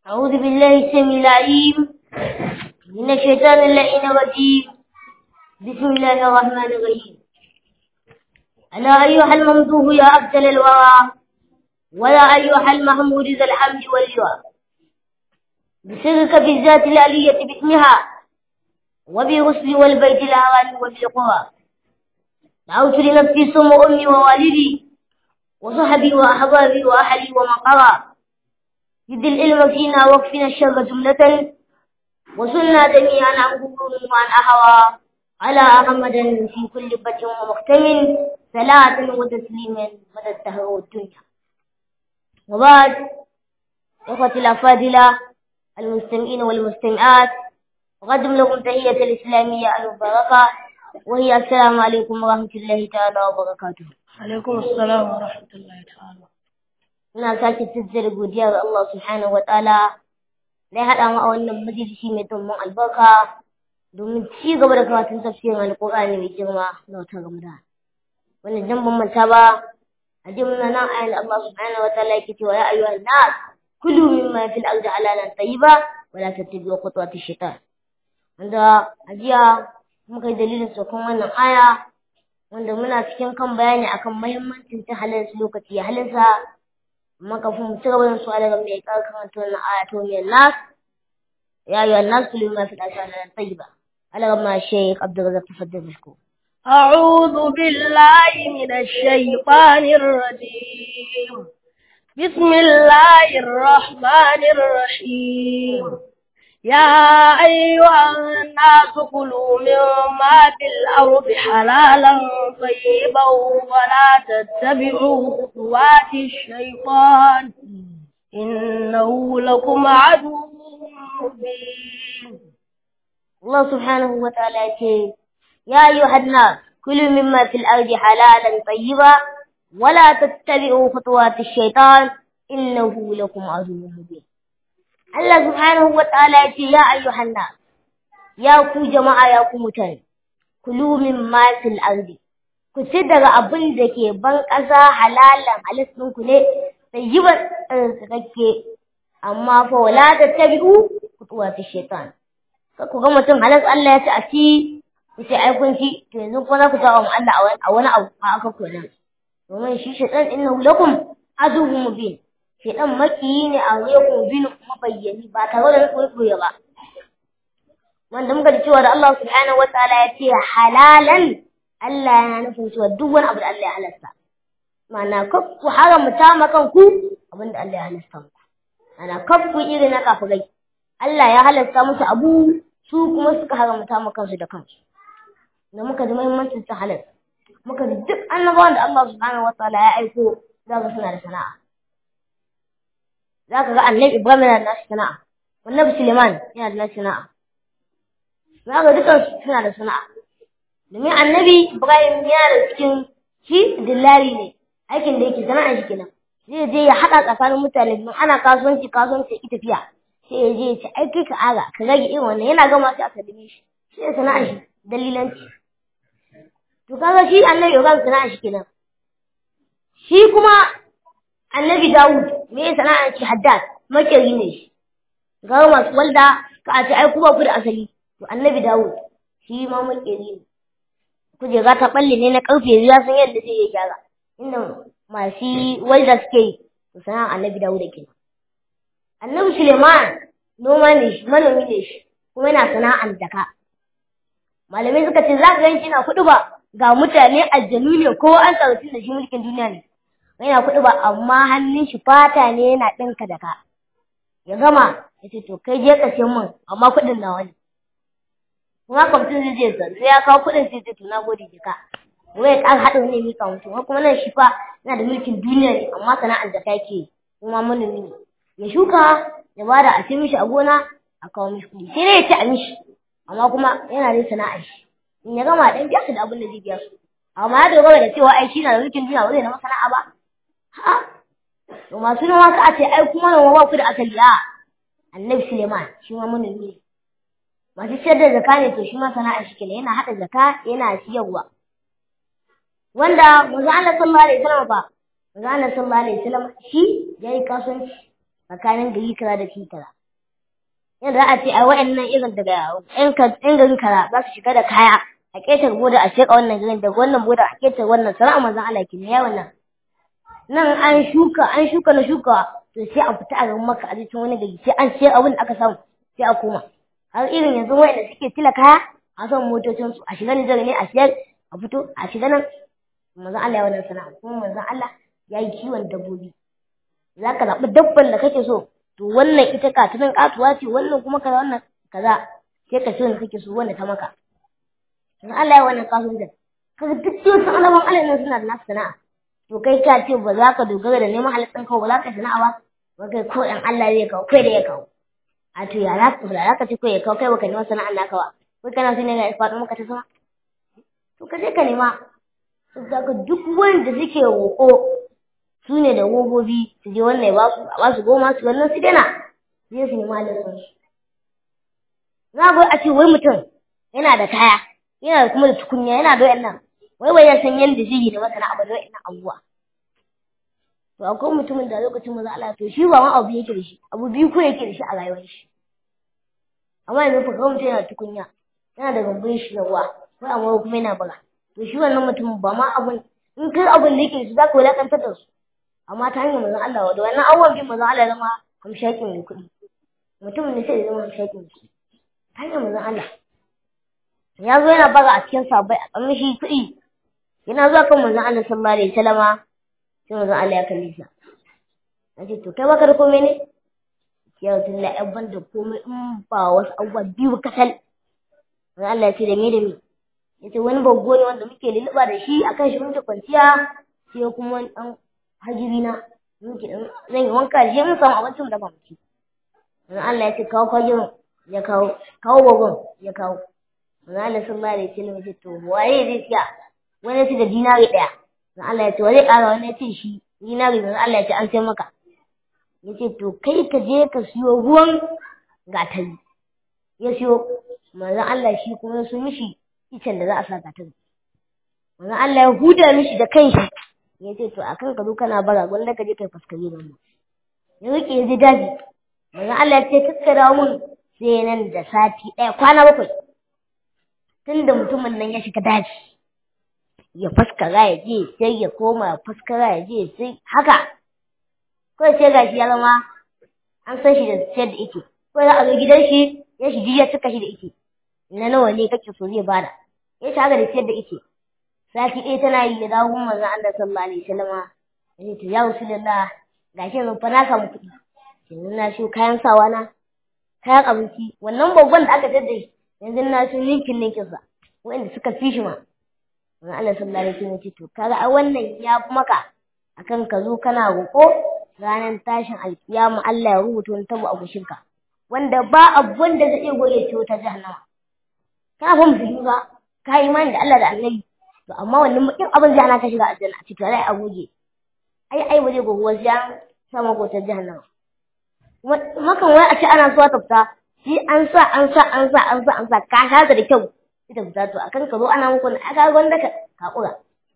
أعوذ بالله السميع العليم من الشيطان اللعين الرجيم. بسم الله الرحمن الرحيم. ألا أيها الممدوح يا أفضل الورى، ولا أيها المحمود ذا الحمد واللواء، بسرك بالذات العلية باسمها، وبرسل والبيت الحرام وبالقرى. دعوت لنفسي ثم أمي ووالدي وصحبي وأحبابي وأهلي ومن قرى، زد العلم فينا واكفنا الشر جملة، وصلنا جميعا عن قبور وعن أهوى، على أحمد في كل بت ومختم، صلاة وتسليما مدى الدهر والدنيا. وبعد، إخوتي الأفاضلة المستمعين والمستمعات، أقدم لكم تحية الإسلامية المباركة، وهي السلام عليكم ورحمة الله تعالى وبركاته. عليكم السلام ورحمة الله تعالى. ina sake jaddada godiya ga Allah subhanahu wataala da ya haɗa mu a wannan majalisi mai dumbin albarka domin ci gaba da karatun tafsirin alƙur'ani mai girma na watan Ramadan. Wannan jan ban manta ba, a jimna nan ayin Allah subhanahu wataala yake cewa ya ayyuhan nas kulu mimma fil ardi halalan tayyiba wa la tattabi'u khutuwati shaitan. Wanda a jiya muka yi dalilin saukan wannan aya, wanda muna cikin kan bayani akan muhimmancin ta halarci lokaci ya halarsa. Makafin mutum su daga mai karkar na ayatu min nas ya ayyuhan nas kullu ma fi al-asana tayyiba. Alama Sheikh Abdul Razak, tafaddal mashkur. أعوذ بالله من الشيطان الرجيم. بسم الله الرحمن الرحيم. يا أيها الناس كلوا مما في الأرض حلالا طيبا ولا تتبعوا خطوات الشيطان إنه لكم عدو مبين. الله سبحانه وتعالى يقول يا أيها الناس كلوا مما في الأرض حلالا طيبا ولا تتبعوا خطوات الشيطان إنه لكم عدو مبين. Allah subhanahu wa ta'ala ya ce, ya ayyuhan nas, ya ku jama'a ya ku mutane, kulu mimma fil ardi, ku ci daga abin da ke ban ƙasa halalan halittun ku ne, tayyiban tsarkakakke, amma fa wala tattabi'u khutuwati shaitan. Ka ku ga mutum halas Allah ya ce a ci, ku ce ai kun ci, to yanzu kuma za ku tawa Allah a wani abu a aka kenan. Domin shi shaitan innahu lakum aduwwun mubin. Shaitan makiyi ne a ku bin mabayyani ba tare da koyo ba. Wanda muka ji cewa da Allah subhanahu wataala ya ce halalan, Allah yana nufin cewa duk wani abu da Allah ya halasta. Ma'ana ku haramta ma kanku abin da Allah ya halasta muku. Ma'ana ku irin na kafirai. Allah ya halasta musu abu, su kuma suka haramta ma kansu da kansu. Da muka ji muhimmancin ta halal. Muka ji duk annabawan da Allah subhanahu wataala ya aiko za ka suna da sana'a. Za ka ga annabi Ibrahim yana da nashi sana'a, annabi Suleiman yana da nashi sana'a, za ka dukan suna da sana'a. Domin annabi Ibrahim yana da cikin shi dillali ne, aikin da yake sana'a shi kenan. Zai je ya haɗa tsakanin mutane don ana kasuwanci ki tafiya. Sai ya je ya ce ai kai ka aga ka rage irin wannan, yana gama shi a sallame shi. Shi ne sana'a shi dalilanci. To kaga shi annabi Ibrahim sana'a shi kenan. Shi kuma annabi Dawud me ya sana'a ce haddad, makeri ne shi. Ga masu walda ka ce ai kuma ku da asali. To annabi Dawud shi ma makeri ne. Kujera ta balle ne na karfe ya san yadda zai yi gyara. Inda masu walda suke yi, to sana'a annabi Dawud kenan. Annabi Suleiman noma ne shi, manomi ne shi, kuma yana sana'ar daka. Malamai suka ce za ka ganci na kuɗi ba ga mutane aljanu ne ko an tsarki da shi mulkin duniya ne. Yana kuɗi ba amma hannun shi fata ne yana ɗinka da ka. Ya gama ya ce to kai je ka siyan min amma kuɗin nawa ne. Kuma kwamfutin zai je sai ya kawo kuɗin sai ce to na gode jika. Wai ƙar haɗin ne mika mutum kuma nan shi fa yana da mulkin duniya ne amma sana'ar da kake kuma manomi ne. Ya shuka ya bada a ce mishi a gona a kawo mishi kuɗi sai dai ya ci a mishi amma kuma yana da sana'ar shi. In ya gama ɗan biya su da abin da zai biya su. Amma ya dogara da cewa ai shi na da mulkin duniya ba zai na sana'a ba. Ha, to masu noma ka ce ai kuma noma ba ku da asali a annabi Suleiman shi ma manomi ne. Masu siyar da zaka ne to shi ma sana'ar shi kenan yana haɗa zaka yana siyarwa. Wanda manzo Allah sallallahu alaihi wasallam fa manzo Allah sallallahu alaihi wasallam shi yayi kasuwanci tsakanin gari kaza da gari kaza. Yanzu za a ce a wa'annan irin daga ƴan garin kaza za su shiga da kaya a ƙetar boda a sheƙa wannan garin daga wannan boda a ƙetar wannan sana'a manzon Allah ke ya wannan. Nan an shuka na shuka to sai a fita a garin Makka a cikin wani gari sai an sayar abin da aka samu sai a koma. Har irin yanzu wa'anda suke tila kaya a son motocinsu a shiga Nijar ne a siyar a fito a shiga nan manzon Allah ya wannan sana'a kuma manzon Allah ya yi kiwon dabbobi. Za ka zaɓi dabban da kake so to wannan ita katunan katuwa ce wannan kuma kaza wannan kaza sai ka so ne kake so wanda ta maka. Manzon Allah ya wannan kasuwancin kaga duk wasu alaman Allah ne suna da nasu sana'a to kai ka ce ba za ka dogara da neman halittar kawai ba za ka sana'a ba kai ko ɗan Allah zai kawo kai da ya kawo. A to ya za ka ce ko ya kawo kai baka neman sana'ar naka ba kai kana so ne ga faɗo maka ta sama to ka je ka nema. Saka duk wanda suke roƙo su ne da gogobi su je wannan ya ba su goma su wannan su dena zai su nema da su. Za ga a ce wai mutum yana da kaya yana da kuma da tukunya yana da wayannan wai ya san yanda zai yi da masana abu da wayannan abubuwa. To akwai mutumin da lokacin maza Allah to shi ba ma abu yake da shi abu biyu ko yake da shi a rayuwar shi. Amma yanzu fa kawai mutum yana da tukunya yana da gambun shi da ruwa ko amma kuma yana bara. To shi wannan mutumin ba ma abun in kai abun da yake su za ka wulakantar da su amma ta hanyar manzon Allah da wannan abubuwan bin manzon Allah zama hamshakin mai kuɗi mutumin da sai ya zama hamshakin kuɗi ta hanyar manzon Allah ya zo yana bara a cikin sabai a tsamin shi kuɗi yana zuwa kan manzon Allah sallallahu alaihi wasallama sai manzon Allah ya kalli sa ya ce to kai baka da komai ne ya tun la yabban da komai in ba wasu abubuwa biyu kasal manzon Allah ya ce da me yace wani baggo ne wanda muke lulluɓa da shi akan shi muke kwanciya sai kuma wani ɗan hajiri na muke zan yi wanka da shi mun samu abincin da ba mu ci. Manzon Allah ya ce kawo kwajirin ya kawo baggon ya kawo. Manzon Allah sallallahu alaihi wasallam ya ce to waye zai siya wani ya ce da dinari ɗaya. Manzon Allah ya ce wa zai ƙara wani ya ce shi dinari manzon Allah ya ce an sai maka. Ya ce to kai ka je ka siyo ruwan gatari. Ya siyo manzon Allah shi kuma su mishi icen da za a sa gatari. Manzon Allah ya huda mishi da kanshi ya ce to akan ka zo kana bara gwanda ka je kai faskare da mu. Ya rike ya ji daji. Manzon Allah ya ce kakkara mun sai nan da sati ɗaya kwana 7. Tunda mutumin nan ya shiga daji ya faskara ya je sai ya koma ya faskara ya je sai haka. Kawai sai gashi ya zama an san shi da sayar da ike. Kawai za a zo gidan shi ya shi ya cika shi da ike. Na nawa ne kake so zai bada. Ya shaga da sayar da ike. Sati ɗaya tana yi ya dawo manzon Allah sallallahu alaihi wasallama ya ce to ya Rasulullah gashi yanzu fa na samu kuɗi yanzu na siyo kayan sawa na kayan abinci wannan babban da aka tada shi yanzu na siyo ninkin sa wanda suka fi shi ma manzon Allah sallallahu alaihi wasallam ya ce to kaga ai wannan ya fi maka akan ka zo kana roƙo ranar tashin alkiyama Allah ya rubuta wani tabo a gushinka wanda ba abun da zai iya goge ciwo ta jahannama ka fa musulmi ba ka imani da Allah da Annabi to amma wannan mutum abin zai ana ka shiga aljanna a cikin rai a goge ai waje gogo wasu ya sama ko ta jahannama makan wai a ce ana so ta fita shi an sa ka shaza da kyau ita fita to akan ka zo ana muku a ga wanda ka kakura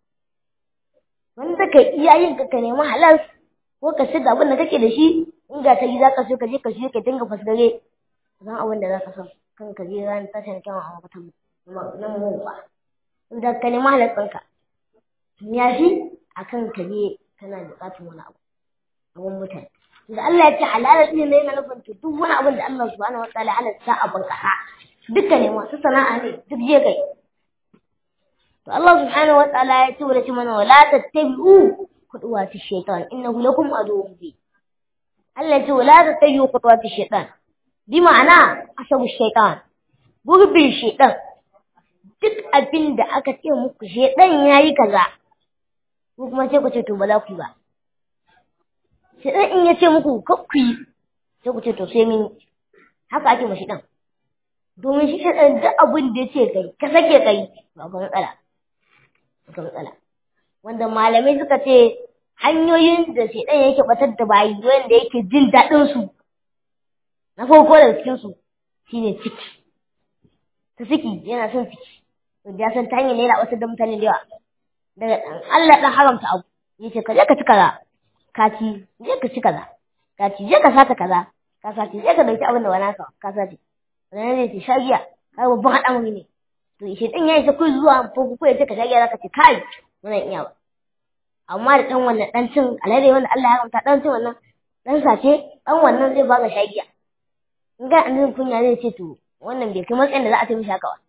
wanda ka iya yin ka nemi halal ko ka shiga abin da kake da shi in ga ta yi za ka so ka je ka shi ka dinga fasgare zan abin da za ka san kan ka je ran tashin kyan a makatan na mu ba da ka nemi halittarka ya fi a kan ka je kana buƙatar wani abu abun mutane da Allah ya ce halalar ne na yana nufin to duk wani abin da Allah subhanahu wa ta'ala halatta a bankasa duka ne masu sana'a ne duk je kai to Allah subhanahu wa ta'ala ya ce wa ce mana wala tattabi'u khutuwati shaytan innahu lakum aduwwun mubin Allah ya ce wala tattabi'u khutuwati shaytan bi ma'ana asabu shaytan gurbin shaytan duk abin da aka ce muku shedan yayi kaza ko kuma sai ku ce to ba za ku yi ba shedan in ya ce muku kakku yi sai ku ce to sai min haka ake mashi dan domin shi shedan duk abin da ya ce kai ka sake kai ba ga matsala wanda malamai suka ce hanyoyin da shedan yake batar da bayi wanda yake jin daɗin su na farko da cikin su shine ciki ta ciki yana son ciki to ya san ta hanyar yana wasu da mutane da yawa daga Allah dan haramta abu yace ka je ka ci kaza ka ci je ka ci kaza ka ci je ka sata kaza ka sace je ka dauki abin da ba naka ka sace sannan zai ce shagiya kai babban hada mu ne to shi din yayi ta kai zuwa ko ya ce ka shagiya zaka ce kai wannan iya ba amma da dan wannan dan cin alade wanda Allah ya ramta dan cin wannan dan sace dan wannan zai baka shagiya in ga annabi kunya zai ce to wannan bai kai matsayin da za a ce mishi haka ba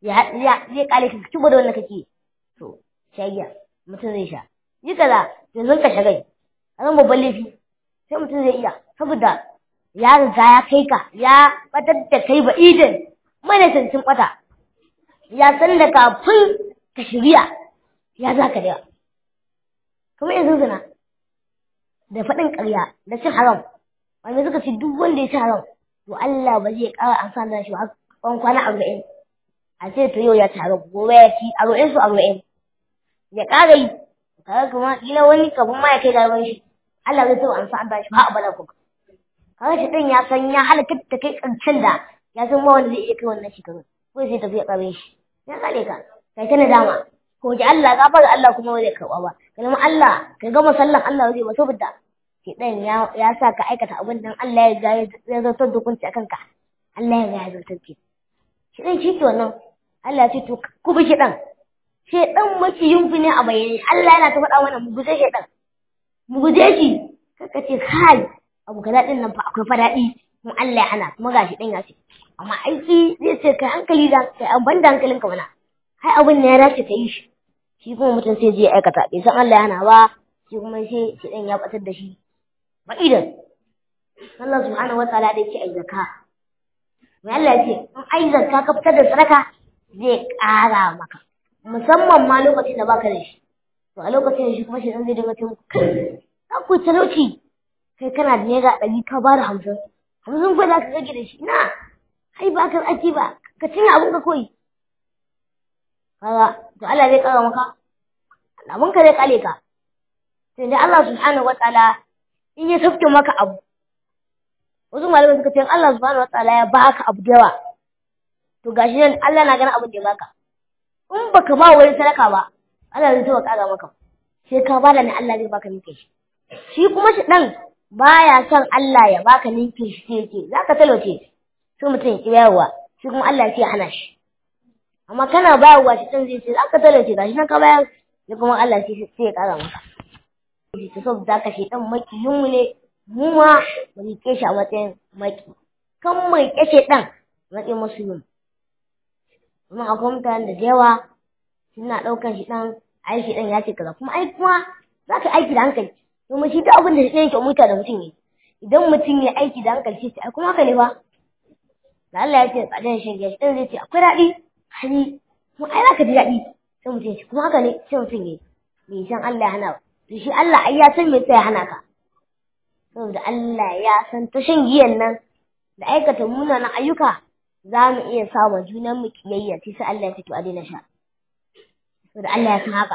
zai kale ka ci da wannan kake to shagiya mutum zai sha yi kaza yanzu ka shagai azan babban laifi sai mutum zai iya saboda ya riga ya kai ka ya batar da kai ba idan mana cancin bata ya san da kafin ka shirya ya za ka da kuma yanzu zina da faɗin ƙarya da cin haram wanda suka ci duk wanda ya ci haram to Allah ba zai ƙara amfani da shi ba kwana 40 a ce to yau ya ci haram gobe ya ci 40 ya ƙara yi kaga kuma kila wani kafin ma ya kai garban shi Allah zai taɓa amfani da shi ba abada kuma kaga shi ɗin ya san ya halaka ta kai ƙarshen da ya san ma wanda zai iya kai wannan shekarun ko sai tafi ya ƙare shi ya kare ka kai ta nadama ko ji Allah gafara Allah kuma zai karɓa ba kalmar Allah ka gama sallan Allah zai ba saboda shi ɗan ya sa ka aikata abin da Allah ya ga ya zartar da hukunci akan ka Allah ya ga ya zartar ki shi ɗan shi ke wannan Allah ya ce to ku bi shi ɗan shedan makiyin ku ne a bayyane Allah yana ta faɗa mana mu guje shedan mu guje shi kaka ce kai abu kaza din nan fa akwai fadaɗi mu Allah ya hana kuma gashi ɗan ya ce amma aiki zai ce kai hankali da kai an banda hankalinka mana hai abin ne ya dace ka yi shi kuma mutum sai je aikata bai san Allah ya hana ba shi kuma sai shedan ya batar da shi ba idan Allah subhanahu wataala da yake ai zakka mai Allah ya ce in ai zakka ka fitar da sadaka zai ƙara maka musamman ma lokacin da baka da shi to a lokacin da shi kuma shi zai dinga ce muku kai ku talauci kai kana da naira 100 ka bada 50 ko za ka rage da shi na ai ba ka aiki ba ka cinye abun ka koyi kaga to Allah zai kara maka abun ka zai kale ka sai da Allah subhanahu wataala in ya sauke maka abu wasu malamai suka ce Allah subhanahu wataala ya baka abu da yawa to gashi nan Allah na ganin abin da ya baka in baka ba wani sadaka ba Allah zai taɓa ƙara maka sai ka bada ne Allah zai baka ninkin shi kuma shi dan baya son Allah ya baka ninkin shi sai yake zaka talauce sai mutum ya bayarwa shi kuma Allah sai ya hana shi amma kana bayarwa shi dan zai ce zaka talauce gashi nan ka bayar sai kuma Allah sai ya ƙara maka to saboda ka shi dan makiyin mu ne mu ma mu rike shi a matsayin maki kan mu rike shi dan matsayin musulmi kuma akwai mutanen da yawa suna ɗaukar shi ɗan aiki ɗan ya ce kaza kuma ai kuma za ka aiki da hankali domin shi duk abin da shi yake umuta da mutum ne idan mutum ya aiki da hankali shi ai kuma haka ne ba da Allah ya ce tsadar shan giya shi ɗan zai ce akwai daɗi hali kuma ai za ka ji daɗi sai mutum shi kuma haka ne sai mutum ne bai san Allah ya hana ba to shi Allah ai ya san me sai ya hana ka saboda Allah ya san ta shan giyan nan da aikata munanan ayyuka za mu iya samun junan mu kiyayya sai Allah ya fito a daina sha saboda Allah ya san haka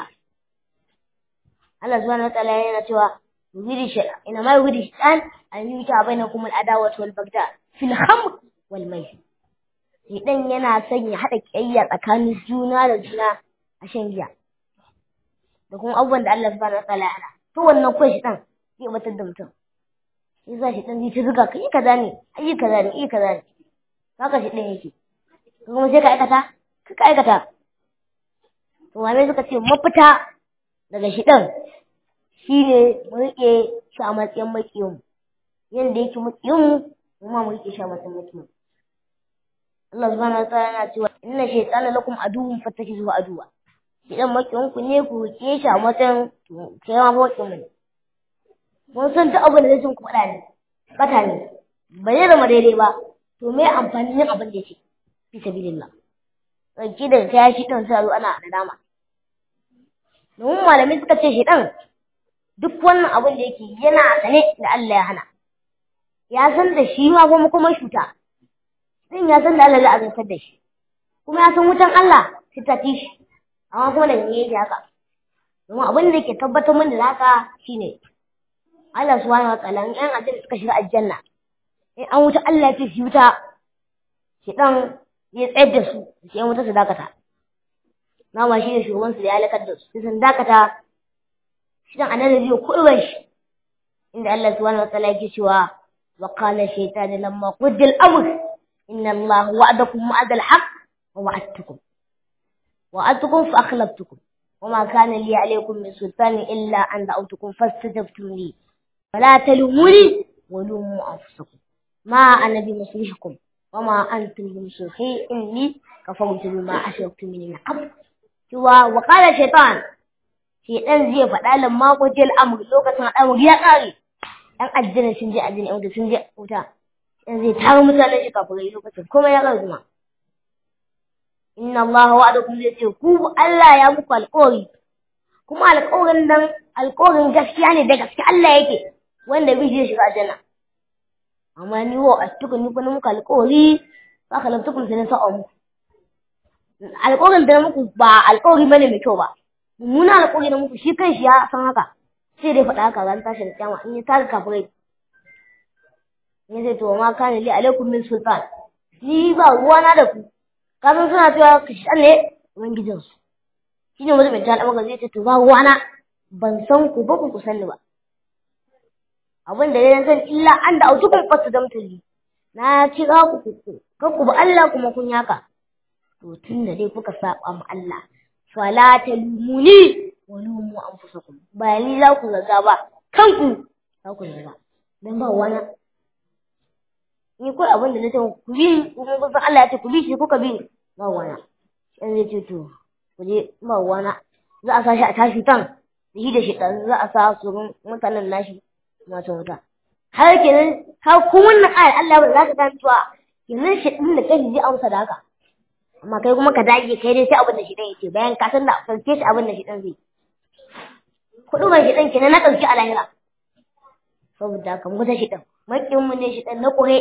Allah subhanahu wataala yana cewa yuridu shay'an ina ma yuridu shay'an an yuta bainakum al-adawatu wal bagda fil khamr wal maisir idan yana son ya hada kiyayya tsakanin juna da juna a shan giya da kuma abubuwan da Allah subhanahu wataala ya hana to wannan kai shi dan zai batar da mutum sai za shi dan zai zuga kai kaza ne ayi kaza ne ayi kaza ne haka shi ɗin yake kuma sai ka aikata to wane suka ce mafita daga shi ɗin shi ne mu riƙe shi a matsayin maƙiyin yadda yake maƙiyin mu ma mu riƙe shi a matsayin maƙiyin Allah subhanahu wa ta'ala yana cewa inna shaytana lakum aduwwun fattakhizuhu aduwwa shi ɗan maƙiyin ku ne ku riƙe shi a matsayin kai ma maƙiyin mu ne mun san duk abin da zai cin ku faɗa ne ɓata ne ba zai zama daidai ba to me amfani yin abin da yake fi sabilillah sauki daga kaya shi ɗan sai zo ana nadama domin malamai suka ce shi ɗan duk wannan abin da yake yana sane da Allah ya hana ya san da shi ma kuma shuta din ya san da Allah zai azantar da shi kuma ya san wutan Allah sai ta ci shi amma kuma da me yake haka domin abin da yake tabbatar min da haka shine Allah subhanahu wa ta'ala in an aljanna suka shiga aljanna in an wuta Allah ya ce shi wuta shi dan ya tsayar da su sai wuta su dakata na ma shi ne shugaban su da ya halakar da su sai sun dakata shi dan annabi zai kurban shi inda Allah subhanahu wa ta'ala yake cewa wa qala shaytanu lamma qudiya al-amr inna Allah wa'adakum wa'ada al-haqq wa wa'adtukum fa akhlaftukum وما كان لي عليكم من سلطان إلا أن دعوتكم فاستجبتم لي فلا تلوموني ولوموا أنفسكم ما أنا بمصلحكم وما أنتم بمصلحي إني كفرت بما أشركتموني من قبل وقال الشيطان زي faɗa lamma qudil amr lokacin al'amari ya ƙare ɗan addinin sun je addini wanda sun je wuta dan zai taro mutanen shi kafirai lokacin kuma ya ƙare kuma inna Allah wa'adakum zai ce ku Allah ya muku alƙawari kuma alƙawarin nan alƙawarin gaskiya ne da gaske Allah yake wanda bi zai shiga aljanna amma ni wa attuku ni kuma muku alƙawari ba kalabtukum sai sa'a muku alƙawarin da muku ba alƙawari bane mai kyau ba muna alƙawari da muku shi kanshi ya san haka sai dai faɗa haka ran tashi da kiyama in ya tare kafirai ne zai to ma kana li alaikum min sultan ni ba ruwana da ku kafin suna cewa krishan ne ubangijinsu shi ne wani mai ta al'amaka zai ce to ba ruwana ban san ku ba ku san ni ba abin da ya san illa an da autukun fasta damtuli na kira ku ba Allah kuma kun yaka to tun da dai kuka saba ma Allah fala talumuni wa lumu anfusakum ba ni za ku zaga ba kanku za ku zaga dan ba wani ni ko abin da nace ku bi kuma kun san Allah ya ce ku bi shi kuka bi ba wani sai zai ce to ku je ba wani za a sashi a tashi tan shi da shi dan za a sa su mutanen nashi masu wuta har kenan har ku wannan ayar Allah ba za ka gane cewa kenan shi din da kai ji amsa da haka amma kai kuma ka dage kai dai sai abin da shi dan yake bayan ka san da farke shi abin da shi dan zai kudu ban shi dan kenan na dauki a lahira saboda kan guta shi dan makin mu ne shi dan na kure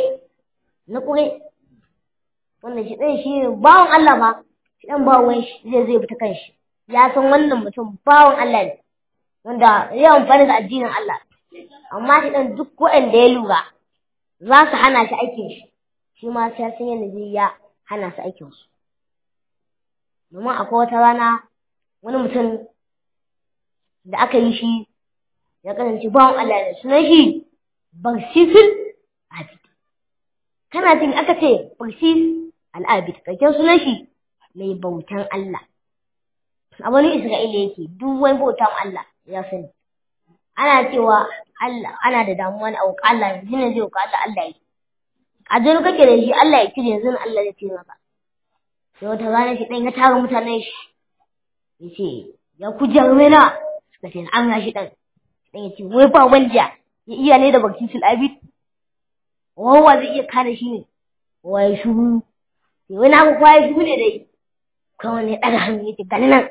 wannan shi dan shi bawon Allah ba shi dan bawon shi zai fita kanshi ya san wannan mutum bawon Allah ne wanda ya amfani da addinin Allah amma shi dan duk wanda ya lura za su hana shi aikin shi ma sai san yanda zai ya hana su aikin su domin akwai wata rana wani mutum da aka yi shi ya kasance bawon Allah ne sunan shi Barsisul Abid kana jin aka ce Barsis al-Abid kakken sunan shi mai bautan Allah a wani Isra'ila yake duk wani bautan Allah ya sani ana cewa Allah ana da damuwa ne a wuka Allah yanzu ne zai wuka Allah yi a jini kake da shi Allah ya kire yanzu Allah ya ce maka sai wata rana shi dan ya tara mutanen shi yace ya ku jarumena suka ce an ga shi dan ya ce wai ba wanda ya iya ne da Barsisul Abid wawa zai iya kare shi ne wai shuru sai wani abu kwaye shuru ne dai kawai ne daga hannu yace gani nan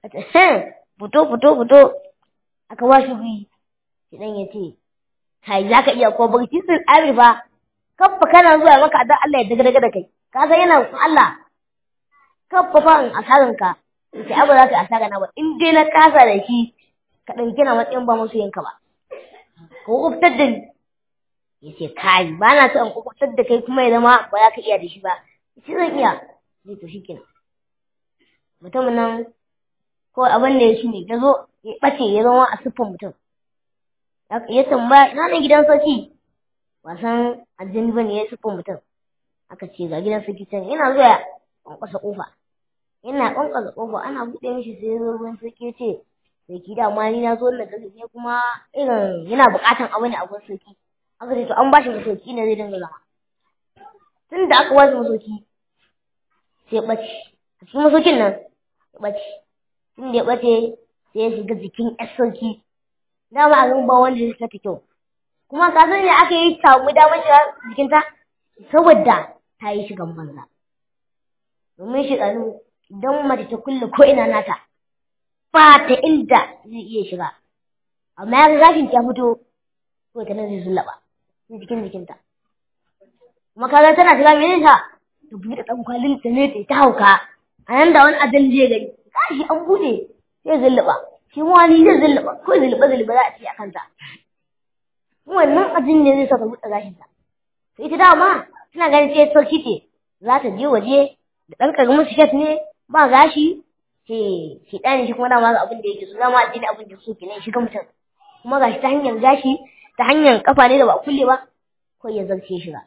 fito aka wa shuru idan ya ce kai za ka iya ko Barsisul Abid ba kabba kana zuwa maka dan Allah ya daga da kai ka san yana Allah kabba fa in asaranka sai abu za ka asara na ba in dai na kasa da shi ka dauke na matsayin ba musu yanka ba ko kuftar da ni yace kai ba na so in kuftar da kai kuma ya zama ba za ka iya da shi ba shi zan iya zai to shikenan mutumin nan ko abin da ya shi ne ya zo ya bace ya zama a siffar mutum ya tambaya ina ne gidan sarki wasan aljini bane ya siffar mutum aka ce ga gidan sarki can yana zuwa kwankwasa kofa ana buɗe mishi sai ya zo ruwan sarki ya ce sarki dama ni na zo na gari ne kuma irin yana buƙatan abu ne a gurin sarki aka ce to an bashi masauki ne zai dinga zama tun da aka bashi masauki sai ya ɓace a cikin masaukin nan ya ɓace tun da ya ɓace sai ya shiga jikin ƴar sarki dama a ba wanda ya saka kyau kuma ka san ne aka yi samu damar shiga jikinta saboda ta yi shigan banza domin shigaru idan mace ta kulle ko ina nata ba ta inda zai iya shiga amma ya ga gashin ta fito ko ta nan zai zullaba jikin jikinta kuma kaga tana shiga mene ta buɗe ɗan kwalin ta ne ta hauka a nan da wani adal zai gani gashi an buɗe sai zullaba shi ma wani zai zullaba ko zullaba za a ci a kanta wannan ajin ne zai saka buɗe gashin ta to ita dama tana ganin ce sarki ce za ta je waje da ɗan ƙaramin siket ne ba gashi shi ɗani shi kuma dama ga abin da yake so dama addini abin da so kenan shiga mutum kuma gashi ta hanyar gashi ta hanyar kafa ne da ba kulle ba ko ya zarce shi ba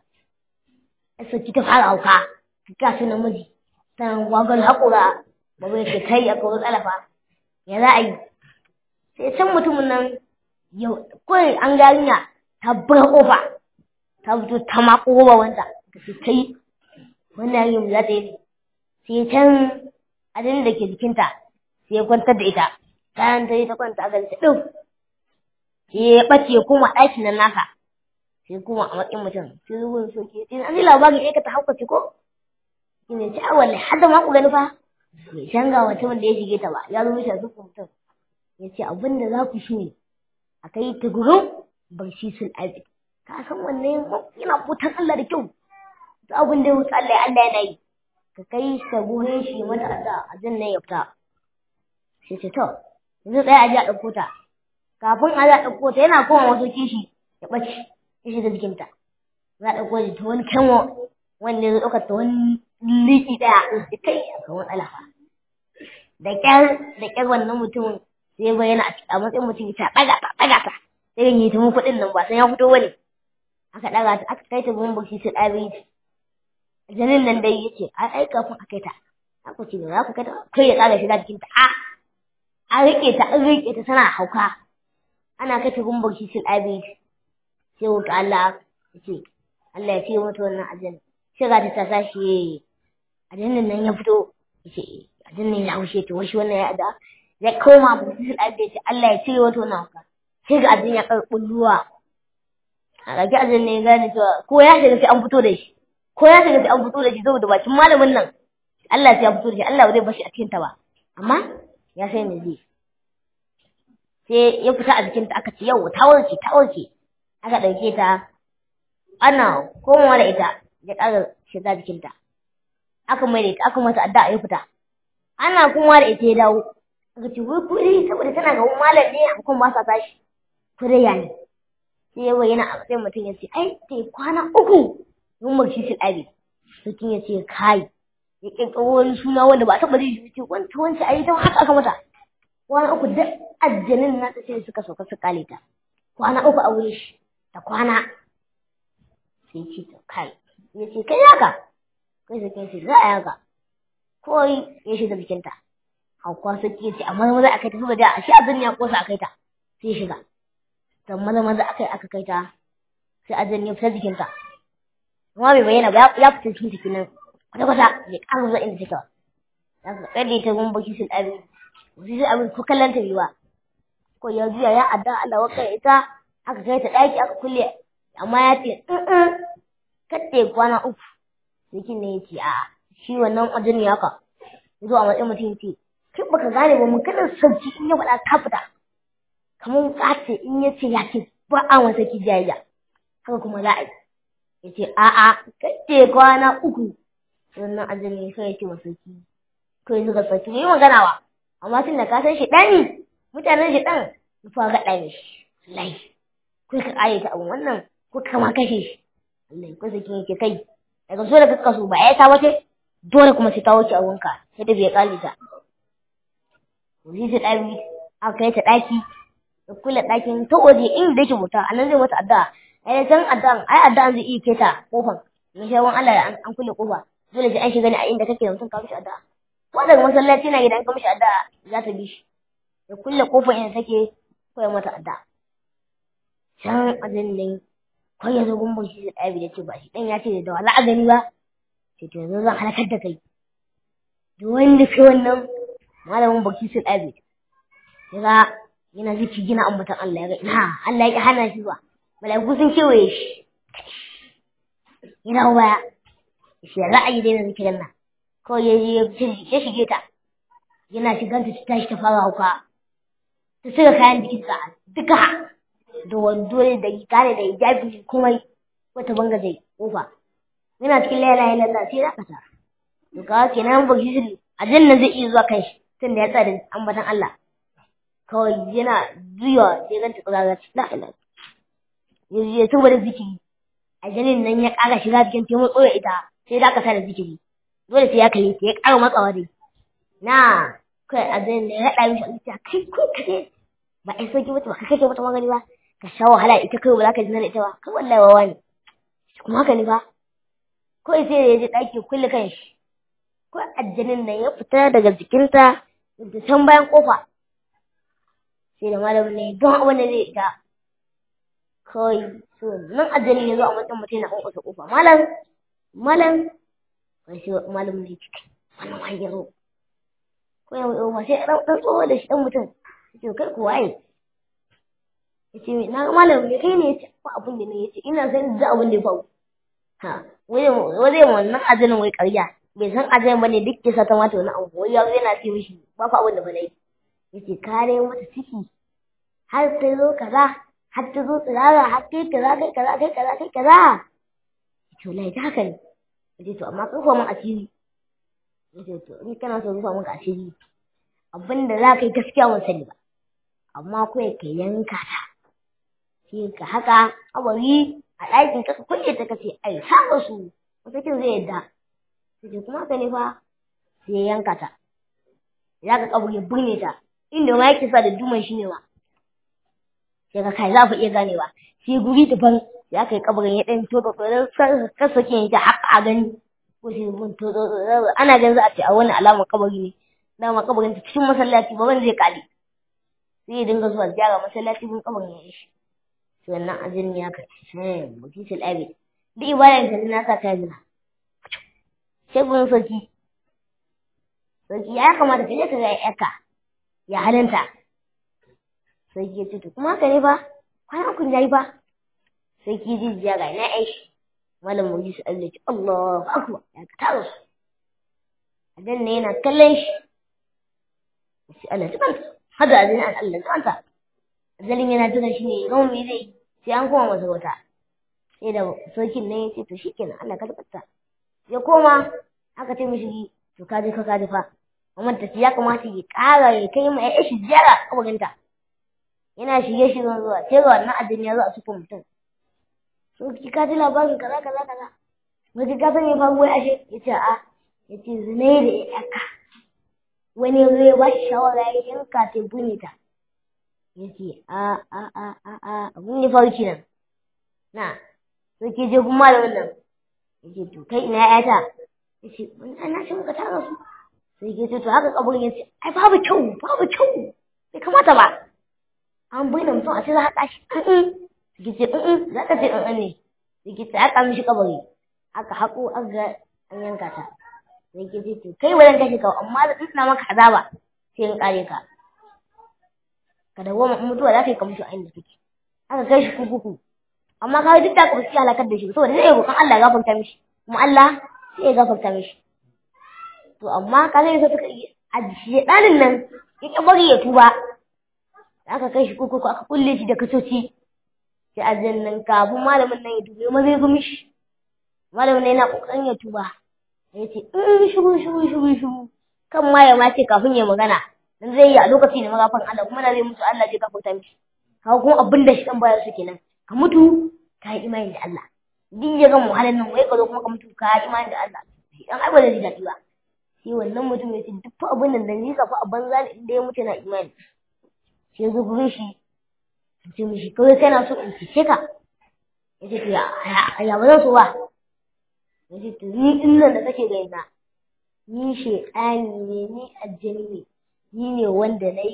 sai ta fara hauka ga su namiji san wagal hakura ba bai ce kai aka wani tsalafa ya za a yi sai san mutumin nan yau kawai an garinya ta buga kofa ta fito ta mako ba wanda ta ce kai wannan yin za ta yi sai can adin da ke jikinta sai ya kwantar da ita bayan ta yi ta kwanta a gari ta ɗau sai ya ɓace kuma ɗakin nan nasa sai kuma a matsayin mutum sai zuwa soke sai an yi labarin ya ta hauka ce ko shi ne ce a wallahi har da ma ku gani fa bai shanga mutumin da ya shige ta ba ya zo mishi a zuwa mutum ya ce abin da za ku shi ne a kai ta gurin barci sun abi ka san wannan yana butan Allah da kyau duk abin da ya wuce Allah yana yi ka kai ta gurin shi mata a jannan ya fita sai ce to yanzu tsaya a ji a ɗauko ta kafin a za a ɗauko ta yana kowa wasu kishi ya ɓace ya shiga jikinta za a ɗauko ta wani kanwa wanda ya ɗauka ta wani liki ɗaya da kai a kan wani alafa da ƙyar wannan mutumin sai bayyana a matsayin mutum ya ce ɗaga ta sai yi ta mun kuɗin nan ba sai ya fito wani aka ɗaga ta aka kai ta gurin baki su ɗabi janin nan dai yace ai kafin a kai ta aka ce za ku kai ta kai ya ƙara shiga jikinta an riƙe ta tana hauka ana kai ta gurin baki su ɗabi sai wuka Allah ya ce Allah ya ce mata wannan ajin sai ga ta sashi ajinin nan ya fito ya ce ajinin ya haushe ta washi wannan ya da ya koma baki su ɗabi ya ce Allah ya ce mata wannan hauka sai ga ajin ya karɓi ruwa a ƙaƙi ajin ne ya gane cewa ko ya shiga sai an fito da shi saboda bakin malamin nan Allah sai ya fito da shi Allah ba zai bashi a cikin ta ba amma ya sai me zai sai ya fita a jikin ta aka ce yau ta warke aka ɗauke ta ana komawa da ita ya ƙara shiga jikin ta aka mai da ita aka mata addu'a ya fita ana komawa da ita ya dawo aka ce wai kuri saboda tana ga malam ne a kuma ba sa tashi kuriya ne sai ya bayyana a matsayin mutum ya ce ai sai kwana 3 mun marshi shi ɗabi mutum ya ce kai ya ƙirƙiro wani suna wanda ba a taɓa jin shi wance ai ta haka aka mata kwana 3 da aljanin na ta ce suka sauka su kale ta kwana 3 a wurin shi ta kwana sai ce ta kai ya ce kai yaka kai sai ce za a yaka kawai ya shiga jikinta hauka sai ya ce amma maza a kai ta saboda a shi azan ya kosa a kai ta sai shiga dan maza aka kai ta sai azan ya fita jikinta amma bai bayyana ba ya fita cikin jikin nan kwata bai ƙara zuwa inda take ba za ka kalle ta gun baki sun abi sai abin ko kallon ta biwa ko ya juya ya adda Allah wakai ita aka kai ta daki aka kulle amma ya ce katte kwana 3 sai ne yace a shi wannan ajin ya ka zo a matsayin mutum yace kai baka gane ba mun kada sabci in ya faɗa ka fita kamar kace in yace ya ce ba a wata kijayya haka kuma za a yi yace a'a kace kwana 3 wannan ajin sai yace masaki kai zuga saki yi magana wa amma tun da ka san shi dani mutanen shi dan fa ga dani shi wallahi kai ka ayyata abun wannan ko kama kashe shi wallahi ko sai yake kai daga so da kaka so ba ai ta wace dole kuma sai ta wuce abunka sai da bai kali ta wani sai dabi aka kai ta daki da kula dakin ta waje inda yake muta anan zai mata addu'a ai san addu'an zai iya keta kofar ne sai wan Allah an kulle kofa dole sai an shiga ne a inda kake mutum ka mishi addu'a ko daga masallaci na gidan ka mishi addu'a za ta bi shi da kulle kofar inda take koyi mata addu'a can azin ne kai ya zo gumbun shi da ɗabi da ce ba shi dan ya ce da wala a gani ba sai to yanzu zan halakar da kai da wanda kai wannan malamin baki su ɗabi yaga yana ziki gina ambatan Allah yaga ina Allah ya hana shi zuwa malaiku sun kewaye shi yana waya shi ra'ayi dai na zikirin nan kawai ya shige ta yana shiganta ta tashi ta fara hauka ta saka kayan jikinsa duka da wando da gane da hijabi kuma wata banga zai kofa yana cikin laila lallah sai zaka ta to ka kenan ba shi aljanna zai iya zuwa kai tunda ya tsaya da ambatan Allah kawai yana zuwa sai ganta kaza la ilaha ya tuba da zikiri aljannin nan ya ƙara shiga cikin temo tsoya ita sai da ka sa da zikiri dole sai ya kalle sai ya ƙara matsawa dai na kai aljannin ya haɗa mishi Allah kai ko kace ba ai soki mutu ba kake mutu magani ba ka sha wahala ita kai ba za ka ji na ita ba kai wallahi wawa ne kuma haka ne fa ko sai ya je ɗaki kulle kanshi ko aljanin nan ya fita daga jikinta da can bayan kofa sai da malamin ne don abin da zai ita kawai so nan aljanin ya zo a matsayin mutum na ƙwanƙwasa kofa malam kai sai malamin ne ciki wannan wani ya zo ko ya ba sai ɗan tsoho da shi ɗan mutum ya kai ko waye ya ce na ga malamin ne kai ne ya ce ba abin da ne ya ce ina san da abin da ya faru ha wai wannan aljanin wai ƙarya bai san ajayin bane duk kisa ta mata wani abu wai yazo yana ce mishi ba fa abin da bane yace kare mata ciki har ta zo kaza har ta zo tsirara har kai kaza to lai ta haka ne yace to amma rufa mun asiri yace to ni kana so rufa mun asiri abinda za ka yi gaskiya mun sani ba amma kai ka yanka ta sai ka haka abari a ɗakin ka kulle ta kace ai saba su wata kin zai yadda sai kuma ka ne fa sai ya yanka ta ya ka kaburi ya burne ta inda ma yake sa da duman shi ne ma sai ka kai za ku iya ganewa sai guri daban ya kai kaburin ya dan toto ka sake ta haka a gani ko sai mun toto ana ganin za a ce a wani alamar kabari ne dama kabarin ta cikin masallaci ba zai kali sai ya dinga zuwa ziyara masallaci bin kabarin ya yi shi to wannan ajin ya kai mutisul abi duk ibadan ta na sa ta zina sai gun sarki ya kamata ka je ka ga yarka ya halinta sarki ya ce to kuma haka ne fa kwana kun yayi fa sarki ji jiya ga na aishi malam muji su Allah ce Allahu akbar ya ka taro su adan ne yana kallon shi sai Allah subhanahu hada azin an Allah subhanahu azalin yana tuna shi ne ran me zai sai an koma masa wata sai da sarkin ne ya ce to shikenan Allah ka tabbata ya koma aka ce mishi to kaje fa amma ta ya kamata ya ƙara ya kai mai ya shi jara kabarinta yana shige shi zuwa sai ga wannan addini ya zo a cikin mutum so ki ka ji labarin kaza wani ka san ya faru wai ashe yace a yace zinai da yaka wani zai ba shi shawara ya yanka ta bune ta yace abun ne faru kenan na so ki je kuma da wannan yace to kai ina yata yace na shi muka tara su sai ke to haka kaburin yace ai babu kyau bai kamata ba an bayyana mutum a ce za a haɗa shi ki ce za ka ce ne sai ki ta aka mishi kabari aka haƙo aka an yanka ta sai ke ce to kai wajen kashe ka amma da ina maka azaba sai in kare ka ka dawo mutuwa za ka yi ka mutu a inda kake aka kai shi kurkuku amma ka duk da ka fi halakar da shi saboda zai roƙon Allah ya gafarta mishi kuma Allah sai ya gafarta mishi to amma ka zai so ta a shedanin nan ya ki bari ya tuba aka kai shi kurkuku aka kulle shi da kasoci sai aljannan kafin malamin nan ya dube ma zai gumi shi malamin nan yana kokarin ya tuba ya ce shiru kan ma ya mace kafin ya magana dan zai yi a lokaci ne magafan Allah kuma na zai mutu Allah zai gafarta mishi kawo kuma abin da shi dan bayar su kenan ka mutu ka yi imani da Allah din ya ga muhalin nan wai ka zo kuma ka mutu ka yi imani da Allah dan ai ba zai ji daɗi ba sai wannan mutum ya ce duk abin nan da ni ka fa a banza ne inda ya mutu na imani sai zo gurin shi sai mishi kawai kana so in cece ka ya ce ya ba zan so ba ya ce to ni din nan da kake gani na ni shedani ne ni aljani ne ni ne wanda nayi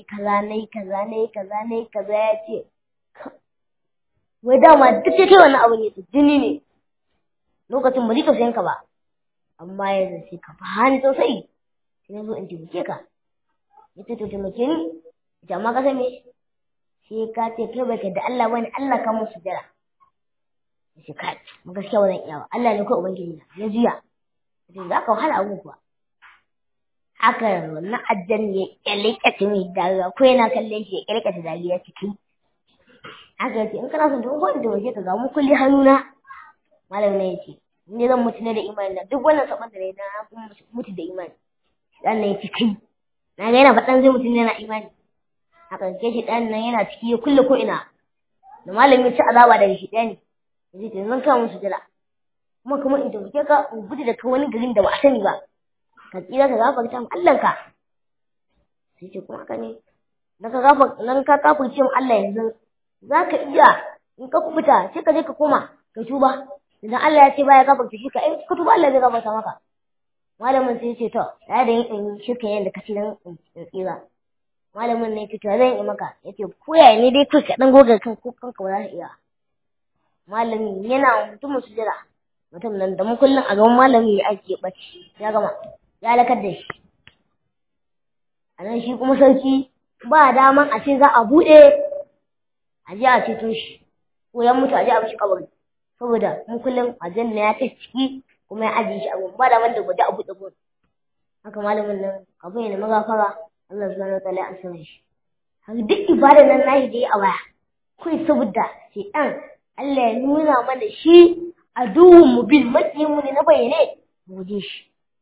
kaza ya ce wai dama duk sai kai wannan abu ne jini ne lokacin ba zai tausayin ka ba amma yanzu sai ka fahimci sosai sai na zo in taimake ka ya ce to taimake ni jama'a ka sani sai ka ce kai baka da Allah bane Allah ka musu jira sai ka mu gaskiya wannan iyawa Allah ne ko ubangiji ya juya sai za ka wahala abu kuwa haka wannan addan ya kyalikace mai dariya ko yana kallon shi ya kyalikace dariya ciki haka yace in kana son to ko da waje ka ga mu kulli hannuna malam ne yace ni zan mutu ne da imani na duk wannan saban da na kuma mutu da imani dan ne yace kai na ga yana faɗan zai mutu ne na imani haka ke shi dan nan yana ciki ya kulle ko ina da malami ci azaba daga shi dani yace to zan kawo musu jira kuma in tafi ka in gudu da ka wani garin da ba a sani ba ka tsira ka gafarta mu Allah ka sai ce kuma haka ne dan ka kafirce mu Allah yanzu zaka iya in ka kubuta sai ka je ka koma ka tuba idan Allah ya ce baya gafarta shi ka ka tuba Allah zai gafarta maka malamin sai ya ce to ya da yin shirka yanda ka tilan tsira malamin ne ya ce to zan yi maka yace koya ne dai kai ka dan goga kan ko kanka ba za ka iya malamin yana mutumin sujada mutum nan da mun kullun a gaban malami ya ake bacci ya gama ya lakar da shi anan shi kuma sarki ba daman a ce za a bude a je a ceto shi ko ya mutu a je a mishi kabari saboda mun kullun aljanna ya kai ciki kuma ya ajiye shi a gun ba daman da gwaje a bude gun haka malamin nan abin yana magafara Allah subhanahu wa ta'ala ya san shi har duk ibada nan nashi da yi a waya kai saboda shi dan Allah ya nuna mana shi aduwwun mubin makiyin mu ne na bayyane mu je shi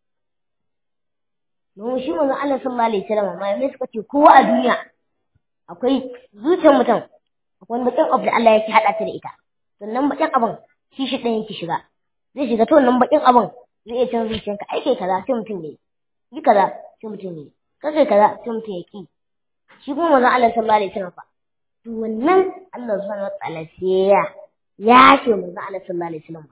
don shi manzon Allah sallallahu alaihi wasallam mai suka ce kowa a duniya akwai zuciyar mutum akwai bakin abu da Allah yake hada ta da ita sannan bakin abin shi dan yake shiga zai shiga to wannan bakin abin zai iya canza zuciyarka ai kai kaza sai mutum ne yi kaza sai mutum ne kai kaza sai mutum ya ki shi kuma manzon Allah sallallahu alaihi wasallam fa to wannan Allah subhanahu wa ta'ala sai ya ce manzon Allah sallallahu alaihi wasallam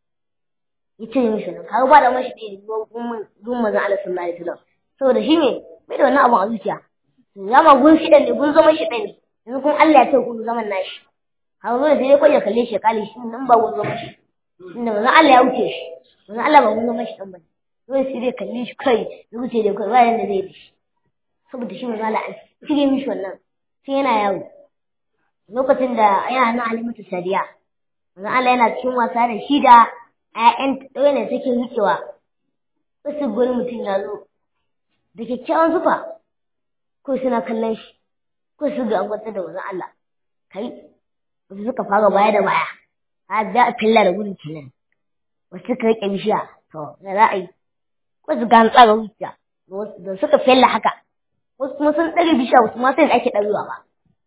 yace mishi nan har ba da mashi da gun manzon Allah sallallahu alaihi wasallam saboda shi ne bai da wannan abun a zuciya zama gun shi ne gun zaman shi ne yanzu kun Allah ya ce gun zaman nashi har zo sai dai ya kalle shi kale shi nan ba gun zaman shi inda manzon Allah ya wuce shi manzon Allah ba gun zaman shi dan bane dole sai dai kalle shi kai ya wuce da kai bayan da zai yi saboda shi manzon Allah an cire mishi wannan sai yana yawo lokacin da yana nan Alimatu Sadiya manzon Allah yana cikin wasa da shi da ƴaƴan ɗaya ne take rikewa wasu gurin mutum ya zo da kyakkyawan zufa ko suna kallon shi ko su ga angwata da manzon Allah kai wasu suka fara baya da baya har da filla da gudun kenan wasu suka rike bishiya to da za a yi wasu ga tsara wuciya da suka filla haka wasu kuma sun ɗage bishiya wasu ma sai da ake ɗarewa ba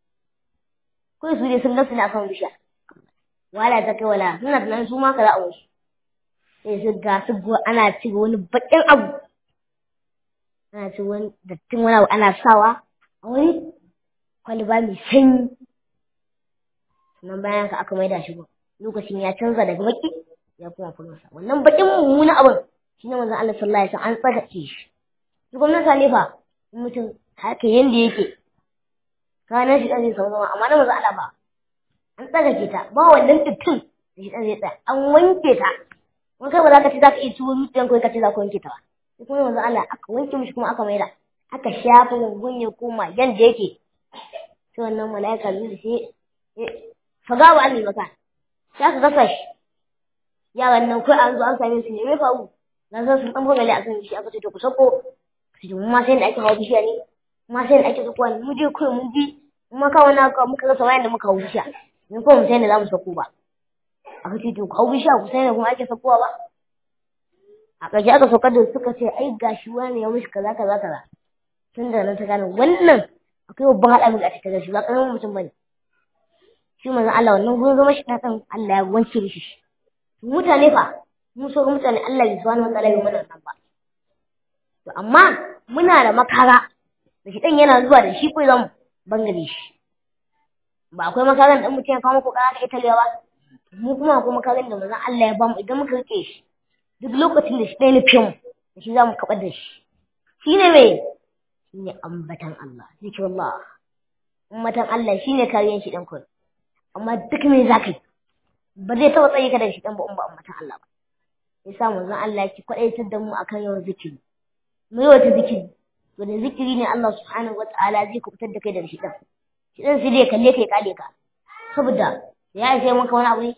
ko su ne sun gasu ne akan bishiya wala ta kai wala suna tunanin su ma ka za a wasu sai su ga su ana ci wani baƙin abu ana ci wani dattin wani abu ana sawa a wani kwalba mai sanyi sannan bayan ka aka maida shi lokacin ya canza daga baki ya kuma furusa wannan baƙin mummunan abin shi ne manzon Allah sallallahu alaihi wasallam an tsagace shi su gwamnati ne fa mutum haka yanda yake kana shi dan zai zama amma na manzon Allah ba an tsagace ta ba wannan dattin da shi dan zai tsaya an wanke ta mun kai ba za ka ci za ka iya ciwo zuciyan ko ka ce za ka wanke ta ba sai kuma manzo Allah aka wanke mishi kuma aka maida aka shafa gungun ya koma yanda yake sai wannan malaika ne sai faga wa Allah maka sai aka gasa shi yaran nan kai an zo an same su ne me faru na san sun dan bugale a kan shi aka ce to ku sako sai mun ma sai da ake hawo bishiya ne kuma sai da ake zakuwa ne mu je kai mun bi kuma ka wannan ka muka rasa wayan da muka hawo bishiya ne ko mun sai da za mu sako ba aka ce to hau bishiya ku sai da kuma ake sakuwa ba a ƙarshe aka saukar da suka ce ai gashi wani ya mishi kaza kaza kaza tun da nan ta gane wannan akwai babban haɗa a cikin gashi ba ƙaramin mutum bane shi manzon Allah wannan gurin zama shi ɗan Allah ya wanke mishi shi mutane fa mun so mutane Allah ya subhanahu wa ta'ala ya mana nan ba to amma muna da makara da shi ɗan yana zuwa da shi ko zan bangare shi ba akwai makaran da mutum ya kawo muku ƙara ka ita ba mu kuma kuma kagan da manzon Allah ya bamu idan muka rike shi duk lokacin da shi ɗaya nufin da shi za mu kaɓar da shi shine me shine ambatan Allah zikrullah ambatan Allah shine kariyan shi ɗan kai amma duk me za ka yi ba zai taɓa tsaye ka da shi ɗan ba in ba ambatan Allah ba yasa manzon Allah yake kwaɗaitar da mu akan yawan zikiri mu yawaita zikiri to da zikiri ne Allah subhanahu wataala zai kubutar da kai da shi ɗan sai dai kalle kai kale ka saboda ya sai maka wani abu ne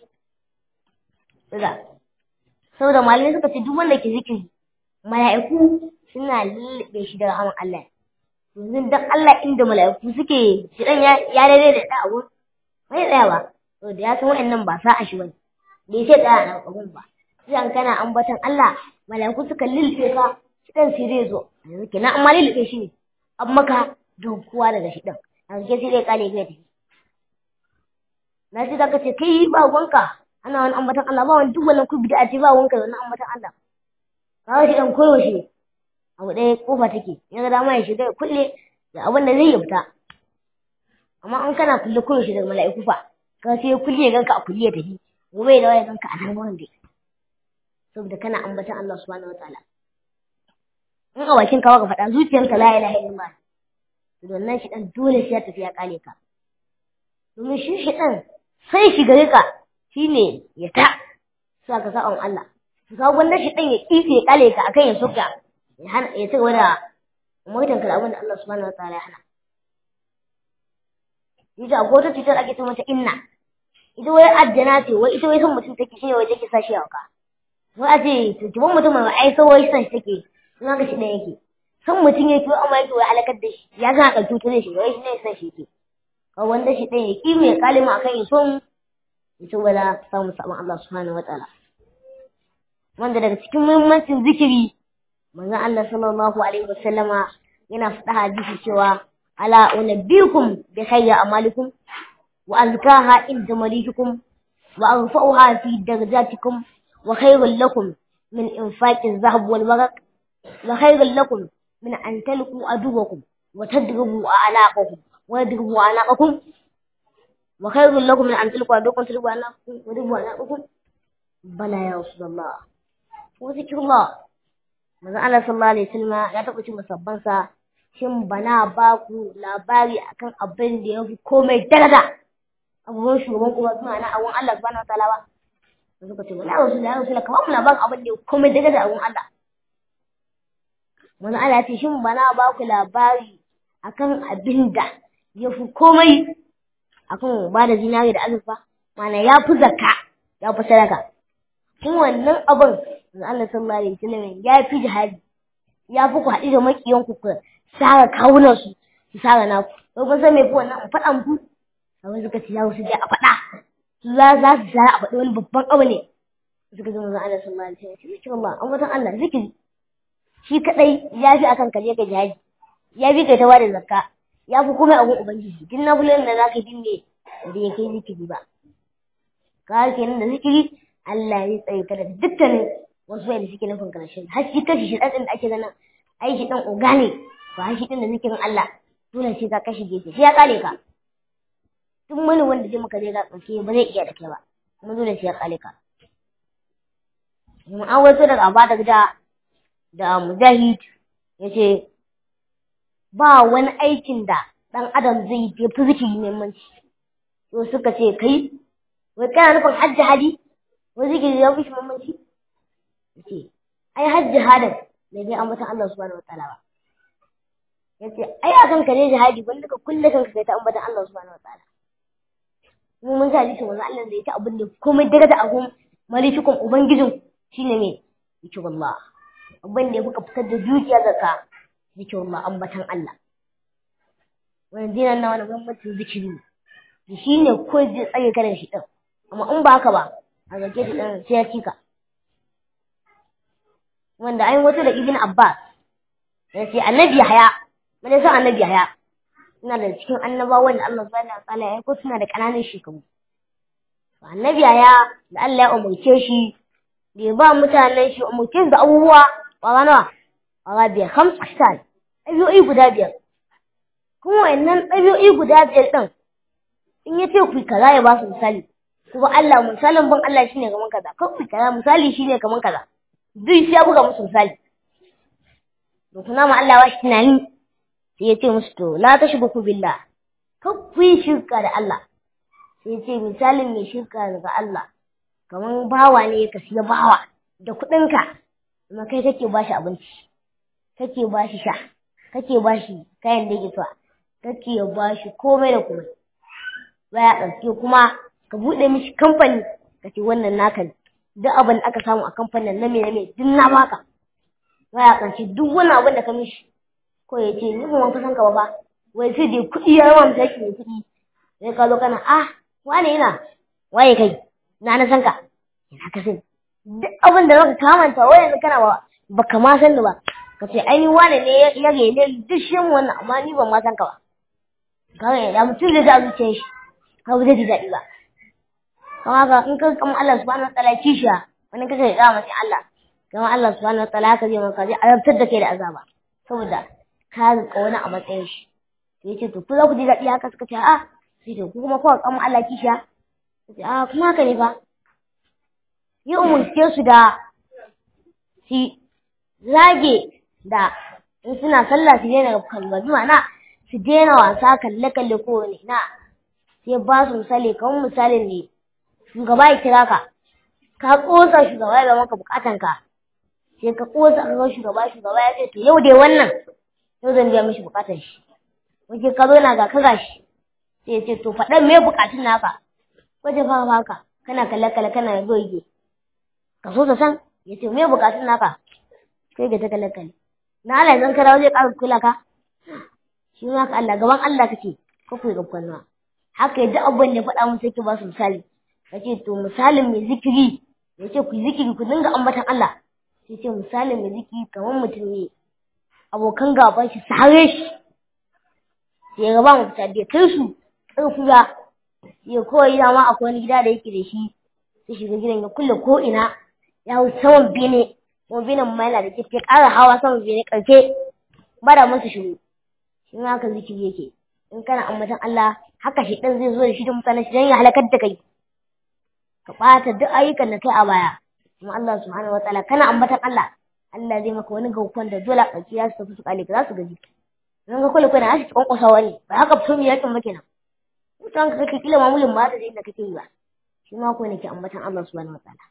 saboda malamai suka ce duk wanda ke zikiri mala'iku suna lullube shi da rahman Allah yanzu dan Allah inda mala'iku suke shi dan ya daidai da da abu bai tsaya ba to da ya san wa'annan ba sa a shi bane bai sai tsaya nan abun ba sai an kana ambatan Allah mala'iku suka lullube ka shi dan sai zai zo yanzu kenan amma lullube shi ne an maka dokuwa daga shi dan an ke sai dai kale kai tafi na ji zaka ce kai ba wanka ana wani ambatan Allah ba wani duk wannan ku bid'a ce ba wanka wannan ambatan Allah kawai shi dan koyo shi abu ɗaya kofa take ya ga dama ya shiga ya kulle da abin da zai yi fita amma an kana kulle koyo shi daga mala'iku fa ka sai kulle ganka a kulle tafi gobe da waya ganka a nan gurin dai saboda kana ambatan Allah subhanahu wataala in a bakin ka ka faɗa zuciyarka la ilaha illallah to wannan shi dan dole sai ya tafi ya kale ka domin shi dan sai shi gare ka shine ya ta saka sa'on Allah to ka gwanda shi dan ya kife ya kale ka akan ya soka ya hana ya ci gaba da mutan ka da abin da Allah subhanahu wataala ya hana ita ko ta cutar ake ta mata inna ita wai addana ce wai ita wai san mutum take shi wai take sashi hauka wai a ce to kiban mutum mai ai sai wai san shi take in haka shi dan yake san mutum yake amma yake wai alakar da shi ya ga ka cutar shi wai shi ne san shi yake ka wanda shi dan yake mai kalima akan yi son ita wala samu sabon Allah subhanahu wataala wanda daga cikin muhimmancin zikiri manzon Allah sallallahu alaihi wasallama yana faɗa hadisi cewa ala unabbiukum bi khayri amalikum wa azkaha inda malikikum wa arfa'uha fi darajatikum wa khayrun lakum min infaqi adh-dhahab wal waraq wa khayrun lakum min an talqu aduwakum wa tadribu a'laqakum wa yadribu a'laqakum wa khayrun lakum min an talqu aduwakum wa tadribu a'laqakum wa yadribu a'laqakum bala ya rasulullah wa zikrullah manzo Allah sallallahu alaihi wasallam ya taɓa cin musabbansa shin bana ba ku labari akan abin da yafi komai daraja abubuwan shugaban kuma suna na abun Allah subhanahu wataala ba sai suka ce wala rasul ka ba mu labarin abin da yafi komai daraja abun Allah manzo Allah ya ce shin bana ba ku labari akan abin da yafi komai akan ba da zinari da azurfa mana yafi zakka yafi sadaka kuma wannan abin Allah sallallahu alaihi wasallam ya fi jihadi ya fi ku haɗu da makiyan ku sara kawunan su sara naku ko kun san me fi wannan faɗan ku abin suka ci yawo su je a faɗa su za su sara a faɗi wani babban abu ne suka zo manzon Allah sallallahu alaihi wasallam zikirin Allah an watan Allah zikiri shi kadai ya fi akan kaje ka jihadi ya fi kai ta wada zakka ya fi komai abun ubangiji duk na bulan da zaka dinne da yake zikiri ba ka kenan da zikiri Allah ya tsaye ka da dukkanin wasu wanda suke nufin karshen har shi kashi shi ɗan da ake ganin ai shi ɗan oga ne ba har shi ɗin da zikirin Allah dole sai ka kashi gefe sai ya kale ka tun wani wanda zai maka zai ga ɗauke ba zai iya da kai ba kuma dole sai ya kale ka kuma an wato daga Abba da Mujahid ya ce ba wani aikin da ɗan adam zai yi fi zikiri muhimmanci to suka ce kai wai kana nufin hajji hadi wai zikiri ya fi shi muhimmanci yace ai hajji hadin da dai ambatan Allah subhanahu wataala ba yace ai akan ka ne jihadi wanda ka kulle kanka kai ta ambatan Allah subhanahu wataala mu mun ga hadisin wannan Allah da yake abin da komai daga da abun malikikum ubangijin shine me yake wallahi abin da kuka fitar da dukiya zakka yake wallahi ambatan Allah wannan dinan na wannan mutum zikiri shine ko zai tsaye ka da shi din amma in ba haka ba a zake shi din sai ya cika wanda ai wato da Ibn Abbas yace annabi Yahya mun san annabi Yahya ina da cikin annabawan da Allah subhanahu wataala ya ko suna da kananan shekaru annabi Yahya da Allah ya umurce shi da ba mutanen shi umurce da abubuwa wa wa biyar khams khisal ɗabi'o'i guda biyar kuma wannan ɗabi'o'i guda biyar din in yace ku kaza ya ba su misali kuma Allah misalin ban Allah shine kaman kaza ko ku kaza misali shine kaman kaza duk sai ya buga musu misali to kuma ma Allah washi tunani sai ya ce musu to la tashbuku billah kan ku yi shirka da Allah sai ya ce misalin mai shirka da Allah kaman bawa ne ka siya bawa da kuɗinka kuma kai kake bashi abinci kake bashi sha kake bashi kayan da yake so kake bashi komai da komai baya ɗauke kuma ka buɗe mishi kamfani kace wannan naka ne duk abin da aka samu a kamfanin na me duk na baka waya kanci duk wani abin da ka mishi ko ya ce ni kuma san ka ba wai sai dai kuɗi ya rama mutaki ne kuɗi sai ka zo kana wane ina waye kai na san ka ina ka san duk abin da zaka kamanta waye kana baka ma san ba ka ce ai ni wane ne ya gele duk shi wannan amma ni ban ma san ka ba kawai ya mutum da za zuciyar shi ka ba zai ji daɗi ba kama ka in ka kama Allah subhanahu wataala kishiya wani kake da mace Allah kama Allah subhanahu wataala ka zai maka zai azabtar da kai da azaba saboda ka rika wani a matsayin shi to yace to ku za ku ji daɗi haka suka ce sai to kuma ko kan Allah kishiya sai a kuma haka ne fa yi umurce su da si zage da in suna sallah su daina kalmabi mana su daina wasa kalle ko ne na sai ba su misali kamar misalin ne shugaba ya kira ka kosa shugaba ya maka bukatan ka sai ka kosa ka ga shugaba ya ce to yau dai wannan yau zan biya mishi bukatan shi wace ka zo na ga ka gashi sai ya ce to faɗan me bukatun naka waje fa haka kana kalle kana goge ka so ta san ya ce me bukatun naka sai ga ta kalle na Allah zan karawo zai ƙara kula ka shi ma ka Allah gaban Allah kake ko ku gaban nawa haka yadda abban ne faɗa mun sai ki ba su misali kace to misalin mai zikiri yace ku zikiri ku dinga ambatan Allah sai ce misalin mai zikiri kamar mutum ne abokan gaban shi sare shi sai gaba mu fita da kai su ƙarfuya ya koyi dama akwai wani gida da yake da shi sai shiga gidan ya kulle ko ina ya hau saman bene kuma benen ma yana da ke ƙara hawa saman bene ƙarfe bada masa shiru shi ma haka zikiri yake in kana ambatan Allah haka shi ɗan zai zo da shi da mutane shi don ya halakar da kai ka ɓata duk ayyukan da kai a baya kuma Allah subhanahu wataala kana ambatan Allah Allah zai maka wani gaukon da dole a ƙarshe za su tafi su ƙale ka za su gaji don ga kwale na shi kwankwasawa ne ba haka fito mu yakin maka nan mutan ka kake kila mamulin ba ta da inda kake yi ba shi ma ko ne ke ambatan Allah subhanahu wataala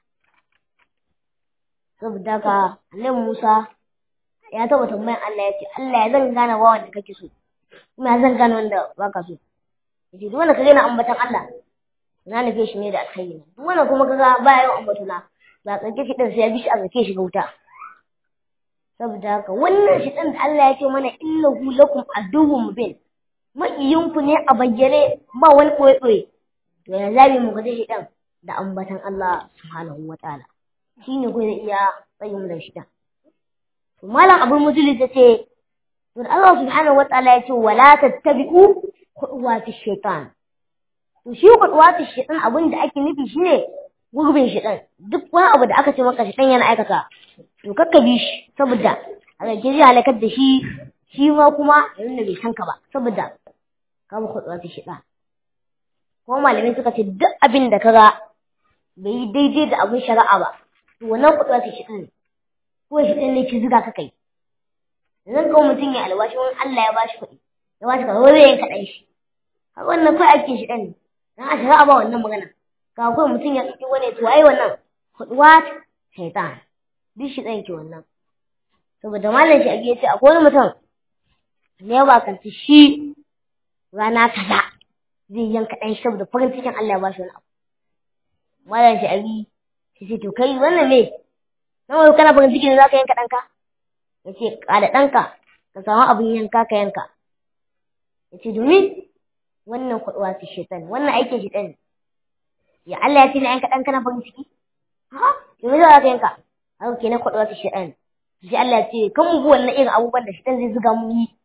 saboda ka Annabi Musa ya taɓa tambayan Allah ya ce Allah ya zan gane wa wanda kake so kuma ya zan gane wanda baka so yace duk wanda kage na ambatan Allah na nufe shi ne da alkhairi duk wanda kuma kaga ba yawan ambatuna ba tsake shi din sai ya bi shi a zake shi ga wuta saboda haka wannan shi din da Allah ya ce mana innahu lakum aduwwun mubin makiyinku ne a bayyane ba wani koyi to ya zabi mu gaje shi din da ambatan Allah subhanahu wataala shine ko zai iya tsayin mu da shi din to malam Abu Mujlis yace to Allah subhanahu wataala yace wala tattabi'u khutuwati shaytan to shi khutuwati shaytan abin da ake nufi shine gurbin shaytan duk wani abu da aka ce maka shaytan yana aikata to kakka bi shi saboda a ga zai halakar da shi ma kuma yayin da bai san ka ba saboda ka mu khutuwati shaytan ko malamai suka ce duk abin da kaga bai yi daidai da abin shari'a ba to wannan khutuwati shaytan ne ko shaytan ne ki zuga ka kai idan ko mutum ya alwashi wani Allah ya bashi kuɗi ya bashi ka wani ya kaɗan shi a wannan kai ake shi ɗan ne dan a shari'a ba wannan magana ka kawai mutum ya ƙi wani to ai wannan khutuwat shaytan duk shi ɗan ke wannan saboda malam shi ake ce akwai wani mutum ne ya bakanta shi rana kaza zai yanka ɗan shi saboda farin cikin Allah ya bashi wani abu malam shi abi shi ce to kai wannan me nawa kana farin ciki ne zaka yanka ɗanka yace kada ɗanka ka samu abin yanka ka yanka yace domin wannan kuɗuwa ce shaitan wannan aikin shaitan ya Allah ya ce na yanka ɗanka na farin ciki ha domin za ka yanka haka kenan kuɗuwa ce shaitan sai Allah ya ce kan mu wannan irin abubuwan da shaitan zai zuga mu yi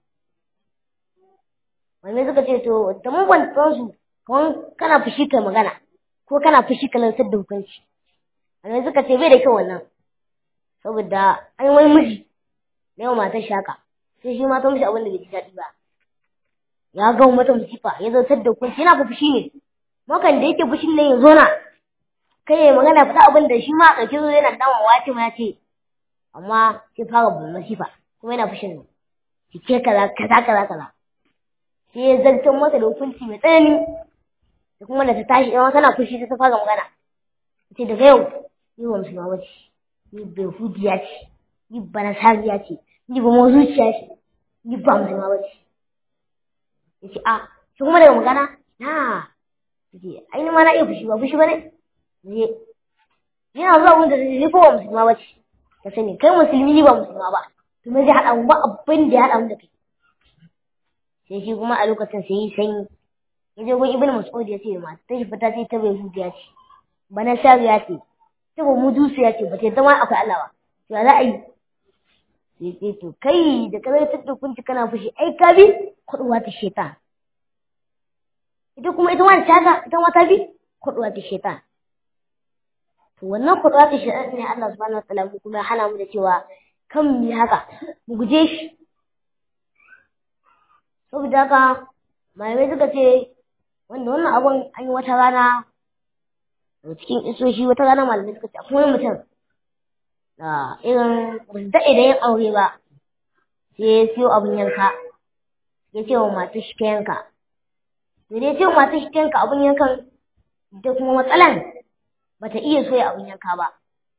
wanda suka ce to da mun kwantar su kaman kana fushi kai magana ko kana fushi ka lantar da hukunci wanda suka ce bai da kyau wannan saboda an wani miji na yau matar shaka sai shi mata mishi abin da bai ji daɗi ba ya ga mata musifa ya zartar da hukunci yana fushi ne makan da yake fushin ne ya zo na kai ya magana fita abin da shi ma a ƙarshe zo yana dama wace ma ya ce amma sai fara bin masifa kuma yana fushin ne ki ce kaza sai ya zartar mata da hukunci mai tsanani da kuma da ta tashi yawan tana fushi ta fara magana ce daga yau ni ba musulma ba ce ni bai hudiya ce ni ba nasariya ce ni ba mazuciya ce ni ba musulma ba ce yace a shi kuma daga magana na yace ai ni ma na iya fushi ba ne ne yana zuwa wanda zai ko ba musulma ba ce ka sani kai musulmi ni ba musulma ba to me zai hada mu ba abin da ya hada mu da kai sai shi kuma a lokacin sai yi sanyi yaje gun ibnu mas'ud ya ce ma ta shi fita sai ta bai hudiya ce ba nasariya ce ta ba mujusiya ce ba ta zama akwai Allah ba to ya za a yi sai to kai da kai ta hukunci kana fushi ai ka bi kuduwa ta shaitan ita kuma ita ma ta bi kuduwa ta shaitan to wannan kuduwa ta shaitan ne Allah subhanahu wataala kuma hana mu da cewa kan mu haka mu guje shi saboda haka malamai suka ce wanda wannan abun an yi wata rana da cikin isoshi, wata rana malamai suka ce akwai mutum da irin ba su daɗe da yin aure ba, sai ya siyo abin yanka ya ce wa matar shi ta yanka. To dai ce wa matar shi ta yanka abin yankan, da kuma matsalan bata iya soya abin yanka ba,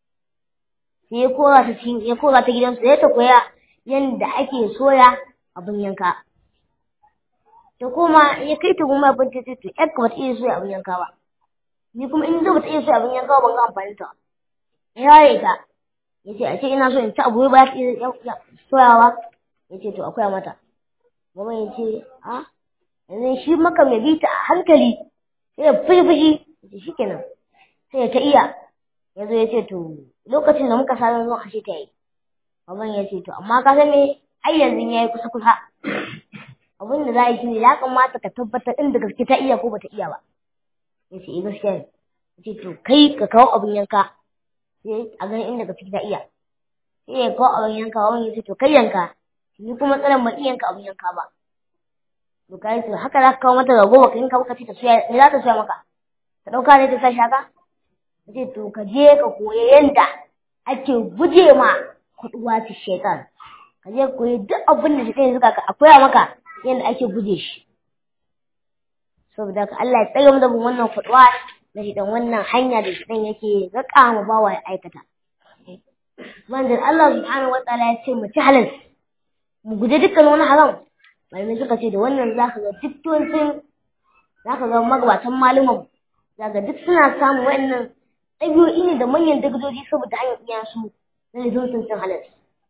sai ya kora ta gidansu ya ta koya yanda ake soya abin yanka. Ta koma ya kai ta goma abin ta ce to ƴar ka bata iya soya abin yanka ba, ni kuma in bata iya soya abin yanka ba ban ga amfanin ta. Ya yi ta ya ce a ce ina so in ci abu ba ta iya soyawa, ya ce to akwai mata. Mama ya ce yanzu shi maka mai bi ta a hankali sai ya fushi ya ce shi kenan sai ta iya. Ya zo ya ce to lokacin da muka sa zuwa ashe ta yi. Baban ya ce to amma ka san me, ai yanzu ya yi kusa abin da za a yi shine ya kamata ka tabbatar inda gaske ta iya ko bata iya ba. Ya ce gaskiya ne. Ya ce to kai ka kawo abin yanka sai a ganin inda gaske ta iya. Sai ya kawo abin yanka, wani ya ce to kai yanka, ni kuma matsalar ban iya yanka abin yanka ba. To kai to haka za ka kawo mata rago baka yanka baka ce ta soya, me za ta soya maka? Ta ɗauka ne ta sa shaka? Ya ce to ka je ka koya yanda ake guje ma kuɗuwa ta shaitan. Ka je koyi duk abin da shaitan ya zuga ka, a koya maka yanda ake guje shi. Saboda ka Allah ya tsare mu da wannan kuɗuwa da shaitan, wannan hanya da shaitan yake zaka mu bawa ya aikata. Wanda Allah subhanahu wa ta'ala ya ce mu ci halal, mu guje dukkan wani haram. Malamai suka ce da wannan zaka ga duk tuwancin, zaka ga magabatan malaman, zaka duk suna samun wannan ɗabi'o'i ne da manyan dagadoji saboda hanyar iyansu na lizon cin halal.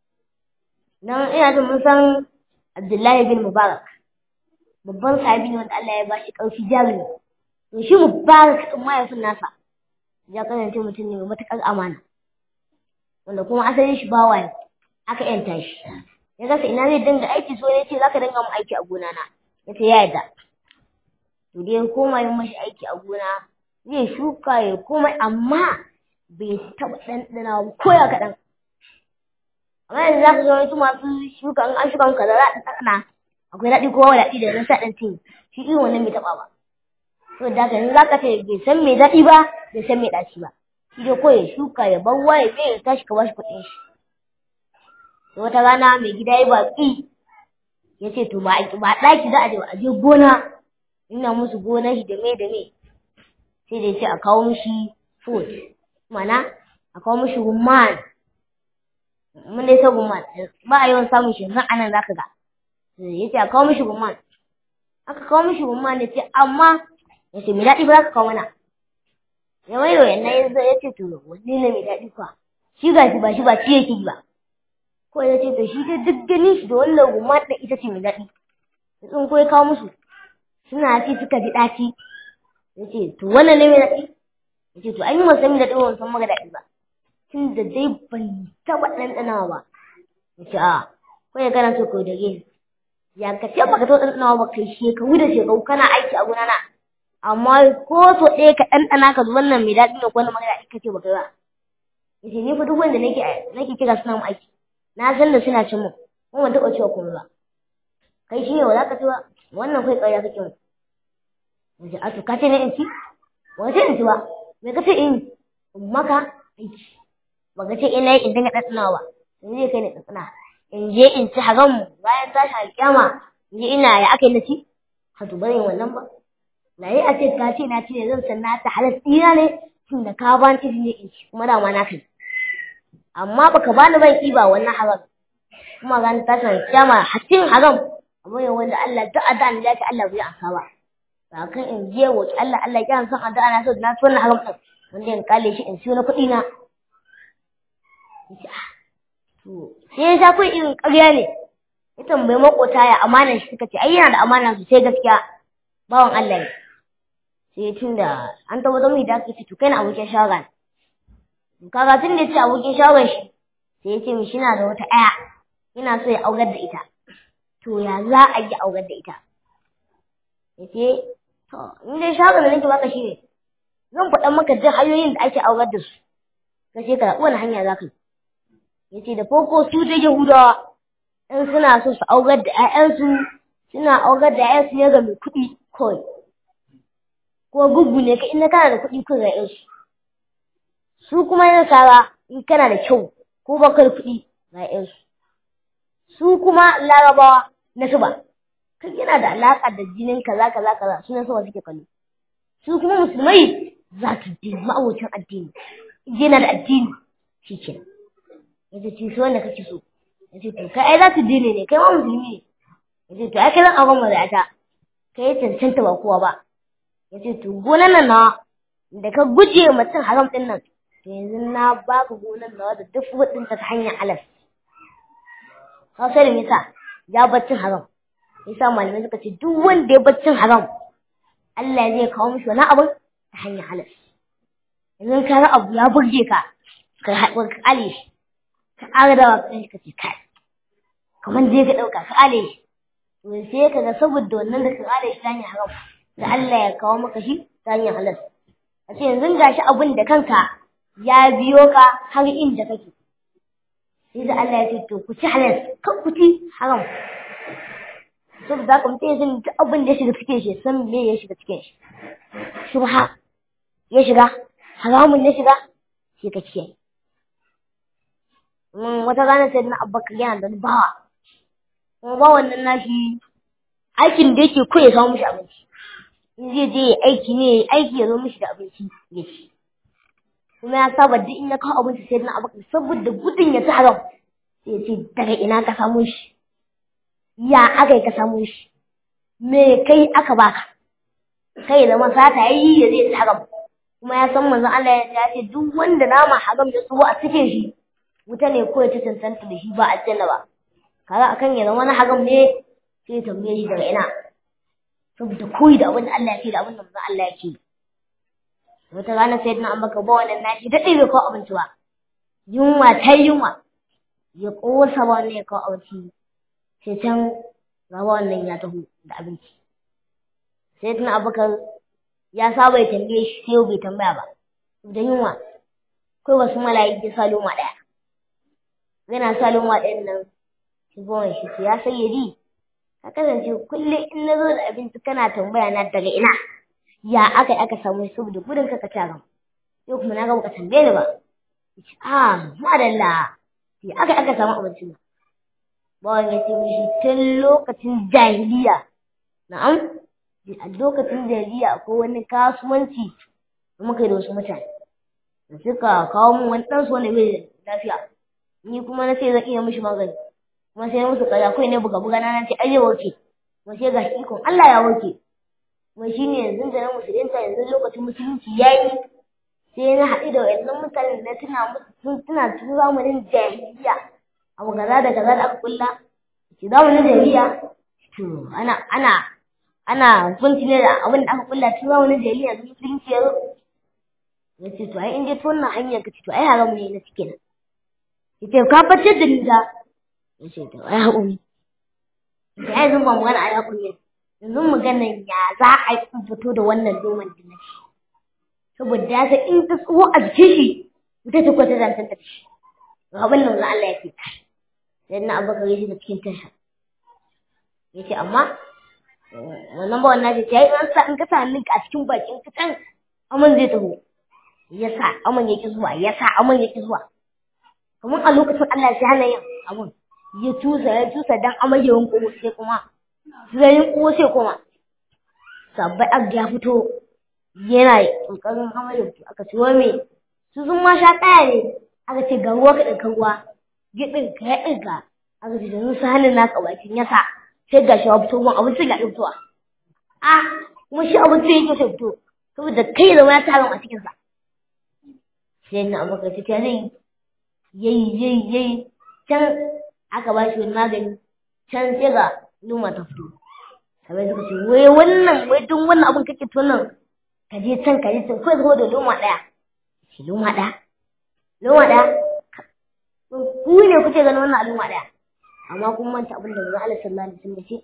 Dan ina jin mun san Abdullahi bin Mubarak, babban sahabi ne wanda Allah ya bashi ƙarfi jarumi. To shi Mubarak ɗin mahaifin nasa ya kasance mutum ne mai matuƙar amana, wanda kuma asalin shi bawa ne, aka yanta shi. Ya rasa ina zai dinga aiki, so ne ce za ka dinga mu aiki a gona na. Ya ce ya yarda. To dai koma yin mashi aiki a gona, zai shuka ya komai, amma bai taɓa ɗanɗana ba ko ya kaɗan. Amma yanzu za ka zo wasu masu shuka, in an shuka muka za a ɗanɗana akwai daɗi ko daɗi da na sa ɗan tin, shi irin wannan bai taɓa ba. To da haka yanzu za ka ce bai san mai daɗi ba, bai san mai ɗaci ba. Shi dai ko ya shuka ya bar waye zai tashi ka bashi kuɗin shi. Wata rana mai gida ya baƙi ya ce to ba ɗaki za a je ba, a je gona, ina musu gonar shi da me. Sai da ya ce a kawo mishi food, mana a kawo mishi rumman. Mun dai san rumman ba a yawan samun shi yanzu anan zaka ga. Ya ce a kawo mishi rumman. Aka kawo mishi rumman, ya ce amma ya ce mai daɗi ba za ka kawo mana. Ya mai yoyan na ya ce to wanne ne mai daɗi kuwa? Shi ga shi ba ci yake yi ba. Ko ya ce to shi dai duk ganin shi da wannan rumman ɗin ita ce mai daɗi. Sun ko ya kawo musu suna ci suka ji ɗaci. Ya ce to wannan ne mai daɗi? Ya ce to an yi wasan mai daɗi ba san maka daɗi ba. Tun da dai ban taɓa ɗanɗanawa ba. Ya ce ko ya kana so ka da gini. Ya ka ce baka taɓa ɗanɗanawa ba, kai shekaru da shekaru kana aiki a gona na. Amma ko so ɗaya ka ɗanɗana ka zuwa wannan mai daɗi ne ko wannan mara daɗi ka ce baka yi ba. Ya ce ni fa duk wanda nake kira suna mu aiki, na san da suna cin mu, kuma ban taɓa cewa komai ba. Kai shi ne ba za ka ce ba, wannan kai ƙarya kake mu. Ya ce a to ka ce ne in ci? Ba ka ce in ci ba, me ka ce in maka aiki? Ba ka ce ina yi in dinga ɗanɗanawa ba, in zai kai ni ɗanɗana. In je in ci haram bayan tashi alƙiyama, in je ina ya aka yi na ci? Ha to bari wannan ba. Na yi a ce ka ce na ci ne zan san na ta halar tsira ne, tun da ka ban izini ne in ci, kuma dama na kai. Amma baka bani ban ba wannan haram. Kuma ran tashi alƙiyama hatin haram, abu ne wanda Allah duk addu'a ne da Allah bai amsa ba. Ba kan in je wa Allah ya san addu'a na so na ci wannan haram ɗin, wanda in kale shi in siyo na kuɗi na. To sai ya sha kai irin ƙarya ne. Ya tambayi makota ya amana shi, suka ce ai yana da amana sosai gaskiya, bawan Allah ne. Sai tunda an tabbatar mai da aka ce to kai na abokin shawara ne. Kaga tun da ya ce abokin shawarar shi, sai ya ce mishi yana da wata ƴa, yana so ya aurar da ita. To ya za a yi aurar da ita? Ya ce to in dai shawarar da nake baka shi ne, zan faɗa maka duk hanyoyin da ake aurar da su, ka ce ka wani hanya za ka yi. Ya ce da farko su da Yahudawa in suna so su aurar da ƴaƴansu, suna aurar da ƴaƴansu ne ga mai kuɗi kawai. ko guggu ne ka in kana da kuɗi ko ga su su kuma na sara in kana da kyau ko baka da kuɗi ga su kuma larabawa na suba kai yana da alaka da jinin kaza kaza kaza su na suba suke kallo su kuma musulmai za ta ji ma'abocin addini yana da addini shikenan yace ci so wanda kake so yace to kai ai za ta dine ne kai ma musulmi ne yace to ai kai zan auren mazata kai cancanta ba kowa ba yace to gonan nan na da ka guje mutum haram din nan to yanzu na baka gonan nawa da duk wadin ta hanyar halal ka sai me yasa ya baccin haram yasa malamai suka ce duk wanda ya baccin haram Allah zai kawo mishi wani abu ta hanyar halal yanzu ka ga abu ya burge ka ka haɗu ka kale shi ka agadawa kai ka ce kai kamar je ka ɗauka ka kale shi to sai ka ga saboda wannan da ka kale shi ta hanyar haram da Allah ya kawo maka shi ta hanyar halal a ce yanzu gashi abin da kanka ya biyo ka har inda kake sai da Allah ya ce to ku ci halal kan ku ci haram saboda haka mutum ya san duk abin da ya shiga cikin shi san me ya shiga cikin shi shubha ya shiga haramun ya shiga sai ka kiyaye wata rana sai na Abubakar yana da bawa kuma bawan nan nashi aikin da yake ko ya samu mishi abinci in zai je aiki ne aiki ya zo mishi da abinci ya ci kuma ya saba duk in ya kawo abinci sai na Abubakar saboda gudun ya ci haram sai ya ce daga ina ka samu shi ya aka yi ka samu shi me kai aka baka kai zama sata yi ya zai ci haram kuma ya san manzon Allah ya ce duk wanda nama haram ya tsuwa a cikin shi wuta ne ko ya ta tantanta da shi ba aljanna ba kaga akan ya zama wani haram ne sai ya tambaye shi daga ina saboda koyi da abin da Allah ya ce da abin da manzon Allah ya ce wata rana sai na ambaka ba wannan nashi daɗe bai kawo abinci ba yunwa ta yunwa ya ƙosa ba wannan ya kawo abinci sai can gaba wannan ya taho da abinci sai tuna abubakar ya saba ya tambaye shi sai bai tambaya ba da yunwa kai wasu malayi ya sa loma ɗaya yana sa loma ɗayan nan shi goma shi sai ya sayyadi ka kasance kullum in na zo da abinci kana tambaya na daga ina ya aka samu saboda gudun ka ci ran yau kuma na ga baka tambaye ni ba madalla ya aka samu abinci ba bawan ya ce mishi tun lokacin jahiliya na'am a lokacin jahiliya akwai wani kasuwanci da muka yi da wasu mutane da suka kawo min wani ɗansu wanda bai da lafiya ni kuma na ce zan iya mishi magani kuma sai musu kaza kai ne buga na ce ai ya warke kuma sai ga ikon Allah ya warke kuma shine yanzu da na musulunta yanzu lokacin musulunci yayi sai na haɗu da wayannan mutanen da tuna zamanin jahiliya abu kaza da kaza da aka kulla ki zamanin jahiliya to ana hukunci ne da abin da aka kulla tun zamanin jahiliya yanzu musulunci ya zo yace to ai in dai ta wannan hanyar ka ce to ai haramu ne na cikin yace ka fitar da ni da yace to ai haƙuri da ai zan ba mu gana ai haƙuri yanzu mu gana ya za a yi fito da wannan doman din shi saboda ya san in ta tsoho a jikin shi ita ce kwata zantar da shi ga abin nan Allah ya ce sai na Abubakar ya shiga cikin tasha yace amma wannan ba wannan ce yayi an sa in ka sa hannunka a cikin bakin ka can aman zai taho yasa aman yake zuwa kamar a lokacin Allah sai hana yin abun ya tusa dan amai yawan komo sai kuma sai yin komo sai kuma sabbai ag ya fito yana kokarin amai aka ce wai me su sun ma sha kaya ne aka ce ga ruwa ka dinka ruwa gidin ka ya dinka aka ce dan su hannun naka bakin yasa sai ga shi fito mun abin ya fitowa kuma shi abin sai yake sai fito saboda kai da wani taron a cikin sa sai na Abubakar ta zai yayi can aka ba shi wani magani can sai ga luma ta fito sabai suka ce wai don wannan abin kake to nan ka je can kai zo da luma ɗaya shi luma ɗaya ku ne kuke ganin wannan luma ɗaya amma kun manta abin da Allah sallallahu alaihi wasallam ce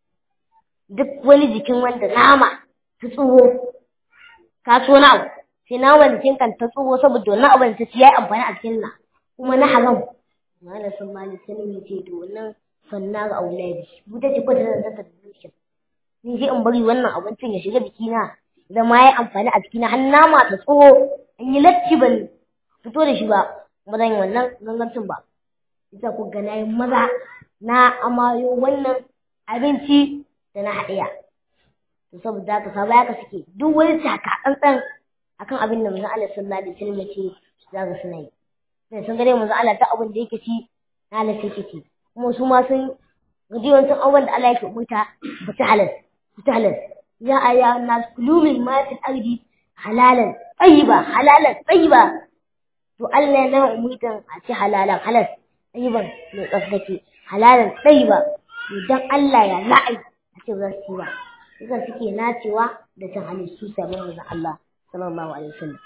duk wani jikin wanda nama ta tsoho ka so na abu sai nama jikin kan ta tsoho saboda wannan abin ta yayi amfani a cikin na kuma na haram Allah sallallahu alaihi wasallam ya ce to wannan sanna ga auladi buta ce ko da ta zuciya ni sai in bari wannan abincin ya shiga jikina da ma ya amfani a jikina har nama ta tsoho an yi latti ban fito da shi ba ba zan yi wannan gangancin ba isa ku ga nayi maza na amayo wannan abinci da na haɗiya to saboda haka sabo haka suke duk wani taka tsantsan akan abin da manzon Allah sallallahu alaihi wasallam ce za ga suna yi sai sun gare manzon Allah ta abin da yake ci na Allah yake ci kuma su ma sun gajiyan sun abin da Allah yake umurta ba ta halal ya aya nas kulu min ma fil ardi halalan tayyiba to Allah na umurtan a ci halalan halal tayyiban mai tsaftace halalan tayyiba idan Allah ya la'ai a ce za su ba yasa suke nacewa da cin halittu sabon manzon Allah sallallahu alaihi wasallam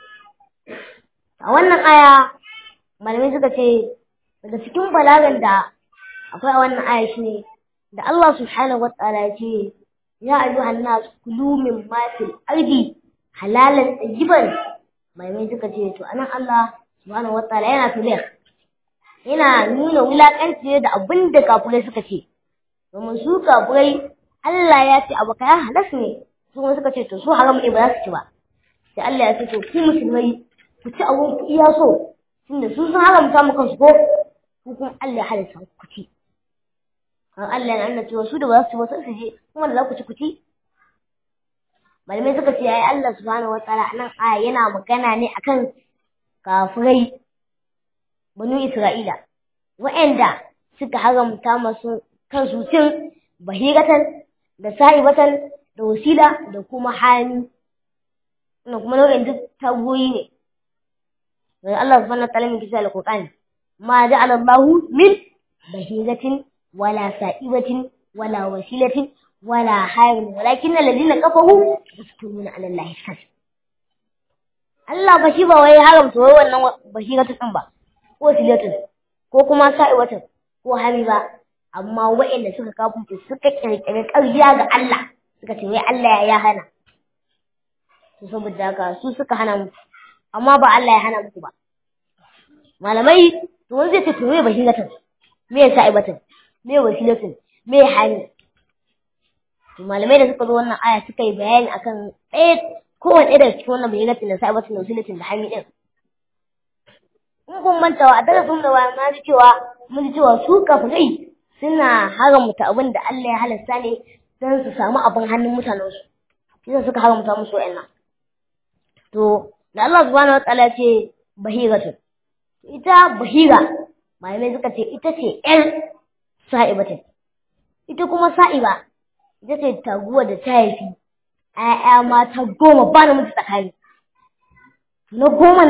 a wannan aya malamai suka ce daga cikin balagan da akwai a wannan aya shine da Allah subhanahu wataala ya ce ya ayyuhan nas kulu mimma fil ardi halalan tayyiban malamai suka ce to anan Allah subhanahu wataala yana tabiya yana nuna wulakanci da abin da kafirai suka ce domin su kafirai Allah ya ce abu kaya halas ne su kuma suka ce to su haram ne ba za su ci ba sai Allah ya ce to ku musulmai ku ci abun ku iya so tunda su sun haramta mu kansu ko ku kuma Allah ya halatta ku ci har Allah ya nuna cewa su da ba za su ci ba sai su je kuma da za ku ci malamai suka ce ai Allah subhanahu wataala nan aya yana magana ne akan kafirai banu Isra'ila wa'anda suka haramta masu kansu cin bahiratan da sa'ibatan da wasila da kuma hani wannan kuma nau'in duk tagoyi ne dan Allah subhanahu wataala min kisa al-Qur'an ma ja'ala Allahu min bahiratin wala sa'ibatin wala wasilatin wala hayn walakin alladhina kafaru yafturuna 'ala Allahi al-kadhib Allah ba shi ba wai haramta wai wannan bahiratin din ba ko wasilatin ko kuma sa'ibatin ko hani ba amma waɗanda suka kafunce suka kirkire ƙarya ga Allah suka ce wai Allah ya hana su saboda haka su suka hana mu amma ba Allah ya hana muku ba malamai to wanda zai ce to me bahiratan me sa'ibatan me wasilatin me hani to malamai da suka zo wannan aya suka yi bayani akan kowanne daga cikin wannan bahiratin da sa'ibatan da wasilatin da hani din in kun mantawa a darasin da mun ji cewa su kafirai suna haramta abin da Allah ya halasta ne don su samu abin hannun mutanensu sai suka haramta musu wa'annan to da Allah subhanahu wataala ce bahiratu ita bahira malamai suka ce ita ce ƴar sa'ibatin ita kuma sa'iba ita ce taguwa da ta haifi ƴaƴa mata 10 ba namiji tsakani na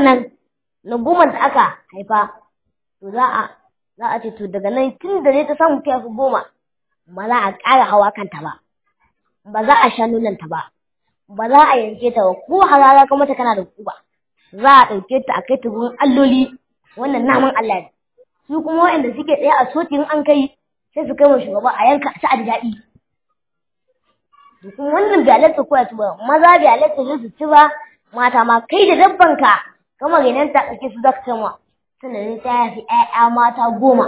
goma da aka haifa to za a ce to daga nan tun da zai ta samu kiyasu 10 ba za a ƙara hawa kanta ba za a sha nunanta ba za a yanke ta ba ko harara ka mata kana da kuba za a ɗauke ta a kai ta gurin alloli wannan naman Allah ne su kuma waɗanda suke tsaye a sotin an kai sai su kai wa shugaba a yanka a ci a daɗi kuma wannan bai halatta ko ya ci ba maza bai halatta su ci ba mata ma kai da dabbanka kamar renan ta ɗauke su zaka canwa sannan ta haifi ƴaƴa mata 10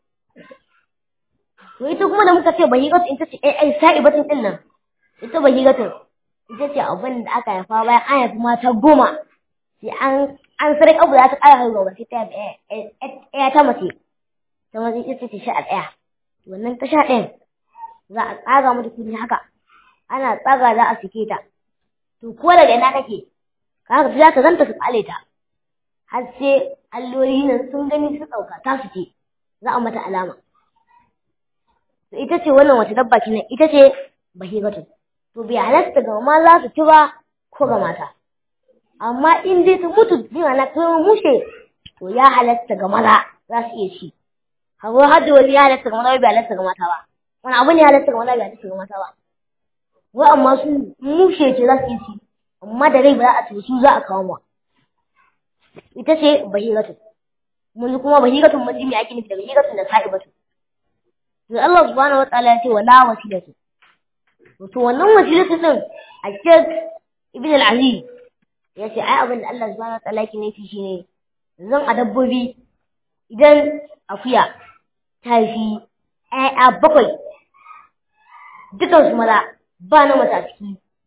to ita kuma da muka ce bahiratu ita ce sa'ibatin din nan ita bahiratu ita ce abin da aka haifa bayan an haifi mata 10 sai an sarai abu za ta ƙara haihuwa ba sai ta haifi ɗaya ta mace ita ce 11 wannan ta 11 za a tsaga mata kudi haka ana tsaga za a sike ta to ko daga ina kake kaga za ka zanta su tsale ta har sai alloli nan sun gani su ɗauka ta su ce za a mata alama to ita ce wannan wata dabba kenan ita ce bahiratu to bai halatta ga ma za su ci ba ko ga mata amma in dai ta mutu bi ana kai mushe to ya halatta ga maza za su iya ci har da wani ya halatta ga maza bai halatta ga mata ba wani abu ne ya halatta ga maza bai halatta ga mata ba wai amma su mushe ce za su iya ci amma da rai ba za a ci su za a kawo mu ita ce bahiratu mun kuma bahiratu mun ji me ake nufi da bahiratu da sa'ibatu to Allah subhanahu wataala ya ce wala wasilatu to wannan wasilatu din a cikin ibn al-aziz ya ce ai abin da Allah subhanahu wataala yake nufi shine zan a dabbobi idan akuya ta haifi ƴaƴa 7 dukan su maza ba na mata ciki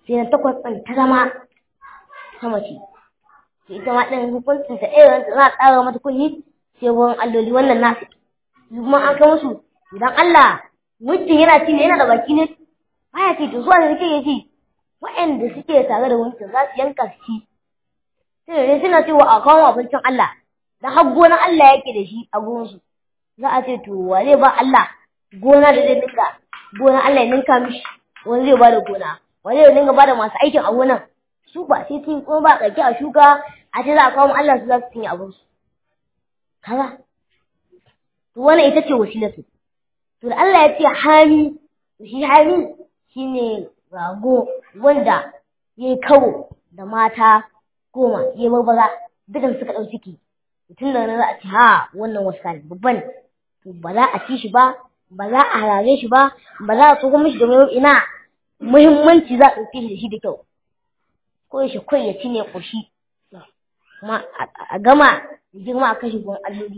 sai na takwas ɗin ta zama ta mace. Ita ma ɗin hukuncin ta irin za a tsara mata kunni sai wurin alloli wannan nasu. Kuma an kai musu idan Allah mutum yana ci ne yana da baki ne baya ce to zuwa da suke ci waɗanda suke tare da mutum za su yanka su ci. Sai ne suna cewa a kawo abincin Allah dan har gonar Allah yake da shi a gonsu. Za a ce to wa zai ba Allah gona da zai dinga gona Allah ya ninka mishi wani zai ba da gona wani zai dinga ba da masu aikin a gonan su ba sai sun kuma ba ƙarfi a shuka a ce za a kawo Allah su za su cinye abinsu kaza to wannan ita ce wasilatu. To da Allah ya ce hami shi hami shine rago wanda yayi kawo da mata 10 yayi barbaza dukan suka dau ciki tun da za a ce ha wannan wasal babban to ba za a ci shi ba ba za a harare shi ba ba za a tsogo mishi da ina muhimmanci za a ɗauke shi da shi da kyau ko shi kai ya ci ne ƙoshi kuma a gama da girma a kashe gun alloli.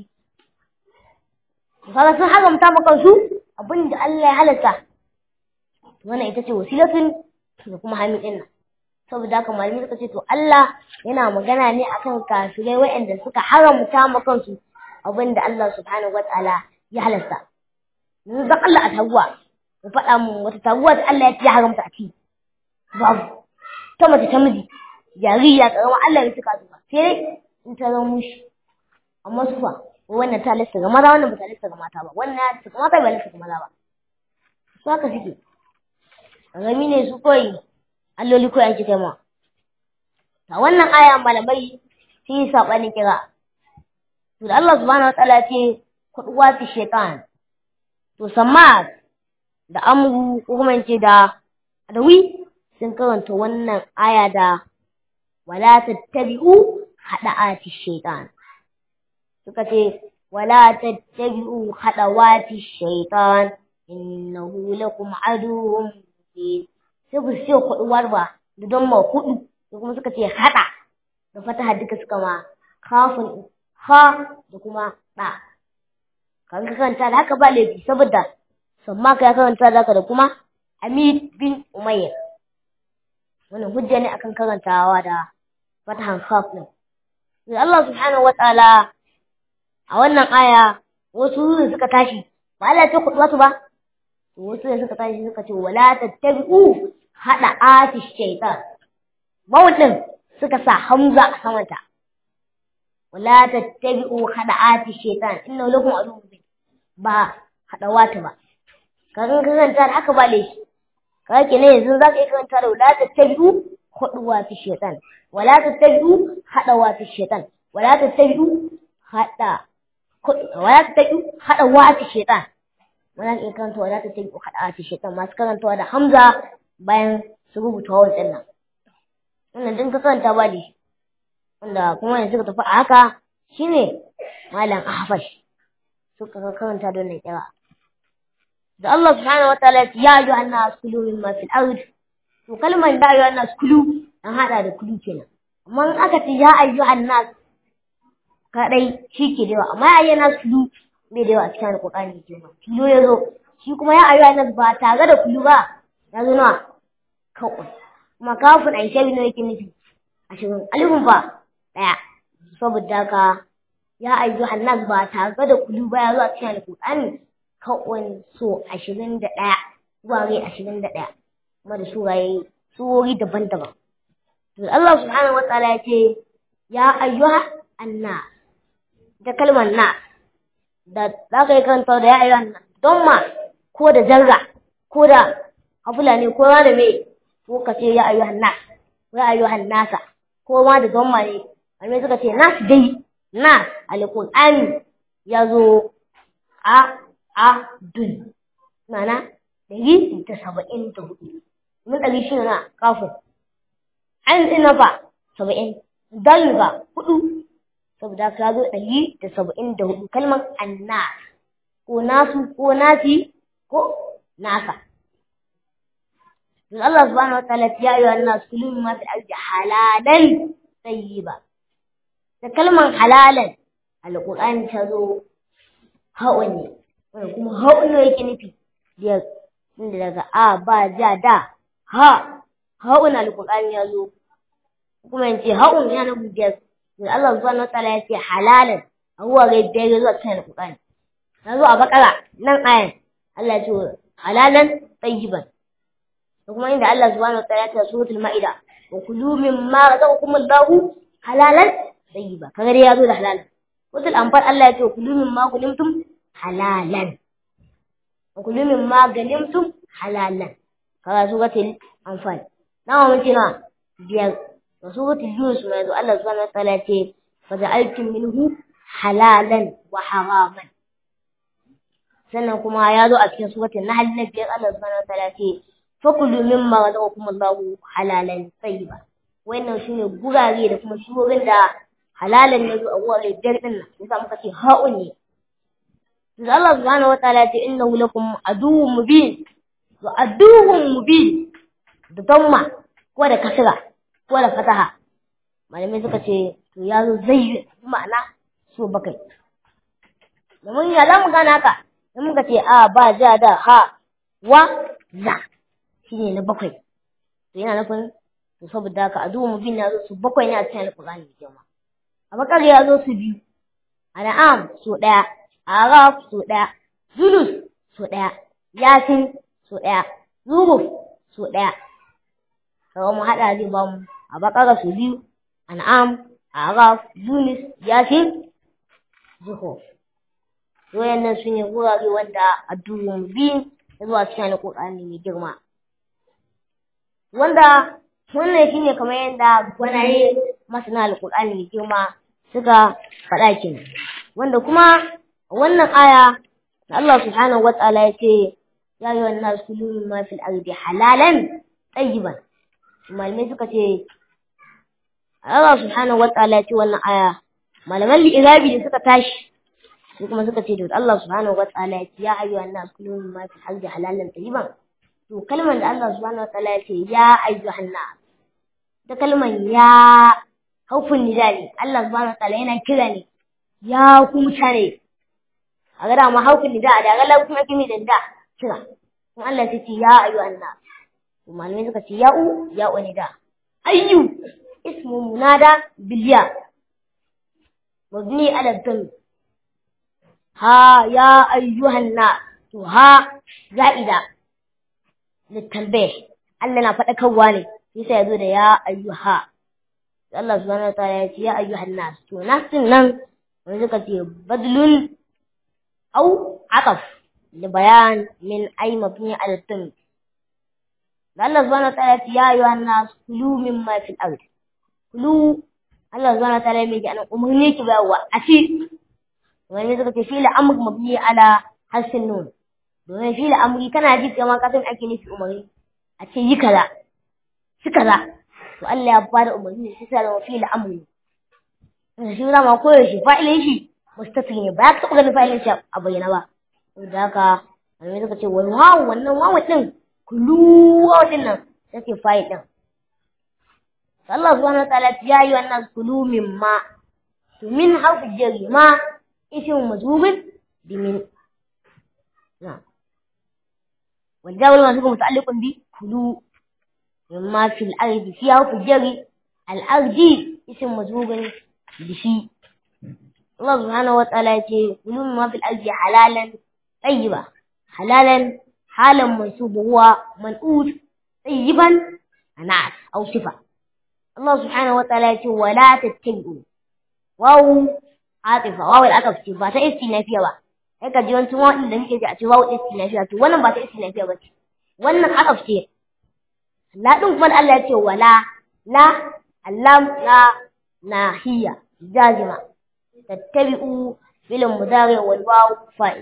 Kaga sun haramta maka su abin da Allah ya halatta wannan ita ce wasilatun da kuma hamin ɗin nan. Saboda haka malamai suka ce to Allah yana magana ne akan kafirai waɗanda suka haramta ma kansu abin da Allah subhanahu wataala ya halasta. Yanzu dan Allah a taguwa ya faɗa mun wata taguwa da Allah ya haramta a ci babu ta mace ta miji jariya karama Allah ya saka su sai in ta zama mushi amma su fa wannan ta halasta ga maza wannan ba ta halasta ga mata ba wannan ya halasta ga mata ba halasta ga maza ba su haka suke rami ne su koyi alloli ko yanki kai ma ta wannan aya malamai sun yi sabanin kira to da Allah subhanahu wataala ce kuduwati shaytan to samma da amru ko kuma ce da adawi sun karanta wannan aya da wala tattabi'u hada'ati shaytan suka ce wala tattabi'u hadawati shaytan innahu lakum aduwwun mubin sai ku ce kuduwar ba da don ma kudu kuma suka ce hada da fataha duka suka ma kafin ha da kuma da kan karanta da haka ba laifi saboda samma ka karanta da haka da kuma Amid bin Umayr wannan hujja ne akan karantawa da fatahan khaf ne. Sai Allah subhanahu wataala a wannan aya wasu suka tashi ba Allah ya kudu wasu ba wasu suka tashi suka ce wala tattabi'u hada'ati shaytan mawdin suka sa hamza a samanta wala tattabi'u hada'ati shaytan innahu lakum aduwwun ba hadawata ba kan karanta da haka ba laifi kake ne yanzu zaka yi karanta da wala tattabi'u khuduwati shaytan wala tattabi'u hadawati shaytan wala tattabi'u hadawati shaytan wannan in karanta wala tattabi'u hadawati shaytan masu karantawa da hamza bayan su rubuta wannan nan wannan din ka karanta ba laifi wanda kuma yanzu ka tafi a haka shine malam ahfash suka karanta don ne kira da Allah subhanahu wataala ya yi annas kulu mimma fil ard to kalmar da ya annas kulu an hada da kulu kenan amma in aka ce ya ayyuhan nas kadai shike da amma ya ayyuhan nas kulu bai da yawa a cikin alqur'ani kenan kulu yazo shi kuma ya ayyuhan nas ba tare da kulu ba yazo na kawai kuma kafin ai shabi ne yake nufi ashirin alifun ba daya saboda ka ya ayyuhan nas ba tare da kulu ba yazo a cikin alqur'ani kawai so 21 wurare 21 kuma da surori daban-daban. To Allah subhanahu wataala ya ce ya ayyuha annas da kalmar na da zaka yi kanta da ya ayyuha annas don ma ko da zarra ko da hafula ne ko ma da me ko ka ce ya ayyuha annas ko ya ayyuha nasa ko ma da don ma ne amma suka ce nas dai nas alqur'ani yazo dun mana 174 mun 100 na kafin an ina ba 70 dal ba 4 saboda ka zo 174 kalmar annas ko nasu ko nasi ko nasa. Allah subhanahu wataala ya yi annas kullu mimma fil ardi halalan tayyiba da kalmar halalan alqur'ani ta zo hawani kuma ha'uno yake nufi da daga a ba ja da ha ha'un alqur'ani ya zo kuma yace ha'un yana biyar da Allah subhanahu wataala ya ce halalan abuwa ga biyar zuwa cikin alqur'ani ya zo a bakara nan ayan Allah ya ce halalan tayyiban da kuma inda Allah subhanahu wataala ya ce suratul maida wa kulu mimma razaqakum Allahu halalan tayyiba kaga dai ya zo da halalan suratul anfal Allah ya ce kulu mimma kuntum halalan wa kulu mimma ganimtum halalan kaga suratul anfal nawa mun ce na biyar da suratul yunus ma yazo Allah subhanahu wataala ya ce faja'altum minhu halalan wa haraman sannan kuma ya zo a cikin suratul nahl na biyar Allah subhanahu wataala ya ce fakulu mimma razaqakum Allahu halalan tayyiba wannan shine gurare da kuma shugorin da halalan ne zo a gurare biyar din nan yasa muka ce ha'un ne da Allah subhanahu wataala ya ce innahu lakum aduwwun mubin wa aduwwun mubin da damma ko da kasra ko da fataha malamai suka ce to ya zo zai ma'ana so bakai domin ya zamu gana haka sai muka ce a ba ja da ha wa za shine na bakwai to yana nufin to saboda haka aduwwun mubin ya zo su bakwai ne a cikin alqur'ani jama'a a bakar ya zo su biyu an'am so daya araf so daya yunus so daya yasin so daya zuruf so daya kaga mu hada zai ba mu a bakara su biyu an'am araf yunus yasin zuhur wayannan sune gurare wanda aduwwun mubin ya zo a cikin alqur'ani mai girma wanda wannan shine kamar yadda gwanaye masana alqur'ani mai girma suka faɗa kin wanda kuma wannan aya da Allah subhanahu wataala ya ce ya ayyuhan nas kulu mimma fil ardi halalan tayyiban malamai suka ce Allah subhanahu wataala ya ce wannan aya malaman li'irabi da suka tashi su kuma suka ce da Allah subhanahu wataala ya ce ya ayyuhan nas kulu mimma fil ardi halalan tayyiban to kalmar da Allah subhanahu wataala ya ce ya ayyuhan nas da kalmar ya haufin nidali Allah subhanahu wataala yana kira ne ya ku mutane a ga ma haufin nida da ga lau kuma kimi da da kira kuma Allah ya ce ya ayyuhan nas to malamai suka ce ya nida ayyu ismu munada bil ya mabni ala dam ha ya ayyuhan nas to ha za'ida litalbih Allah na faɗakarwa ne yasa yazo da ya ayyuha Allah subhanahu wataala ya ce ya ayyuhan nas to nasin nan wani suka ce badlun au aqaf li bayan min ay mabni ala tam Allah subhanahu wataala ya ce ya ayyuhan nas kulu mimma fil ard kulu Allah subhanahu wataala ya ce anan umurni ki bawa a ci wani suka ce fil amr mabni ala hasin nun domin fil amri kana ji kamar kasan ake nufi umarni a ce yi kaza shi kaza to Allah ya bada umarni shi sai da fil amri shi zama koyo shi fa'ilin shi mustafi ne ba ka taɓa ganin fa'ilin shi a bayyana ba saboda haka malamai suka ce wani wawu wannan wawu din kulu wawu din nan take fa'il din Allah subhanahu wa ta'ala ya yi wannan kulu mimma to min harfu jari ma ismu majrurun bi min na والجاول المنصوب متعلق بكلوا مما في الأرض في حرف الجر الأرض اسم مجرور بشيء الله سبحانه وتعالى يقول كلوا مما في الأرض حلالا طيبا حلالا حالا منصوب هو منقوص طيبا نعت أو صفة الله سبحانه وتعالى يقول ولا تتبعوا واو عاطفة واو العطف صفة استئنافية بقى sai ka ji wani tun wa'in da muke ji a ce wawu istinafiya to wannan ba ta istinafiya ba ce wannan aqaf ce la din kuma Allah ya ce wala la allam la nahiya jazima tattabi'u bil mudari wal wawu fa'il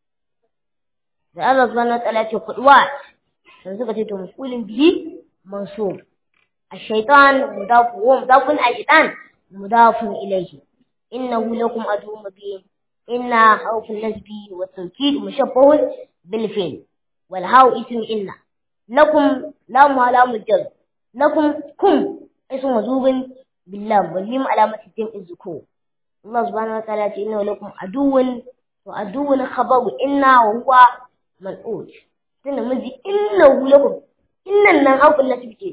da Allah subhanahu wa ta'ala ya ce kudwa sai suka ce to mafulin bihi mansub ash-shaytan mudaf wa mudafun ash-shaytan mudafun ilayhi innahu lakum aduwwun mubin إن حرف النسب والتوكيد مشبه بالفعل والهاء اسم إن لكم لام لام الجر لكم كم اسم مجرور باللام والميم علامة الجمع الذكور الله سبحانه وتعالى إنه لكم عدو وعدو خبر إن وهو منقول سنة مزي إنه لكم إن حرف النسب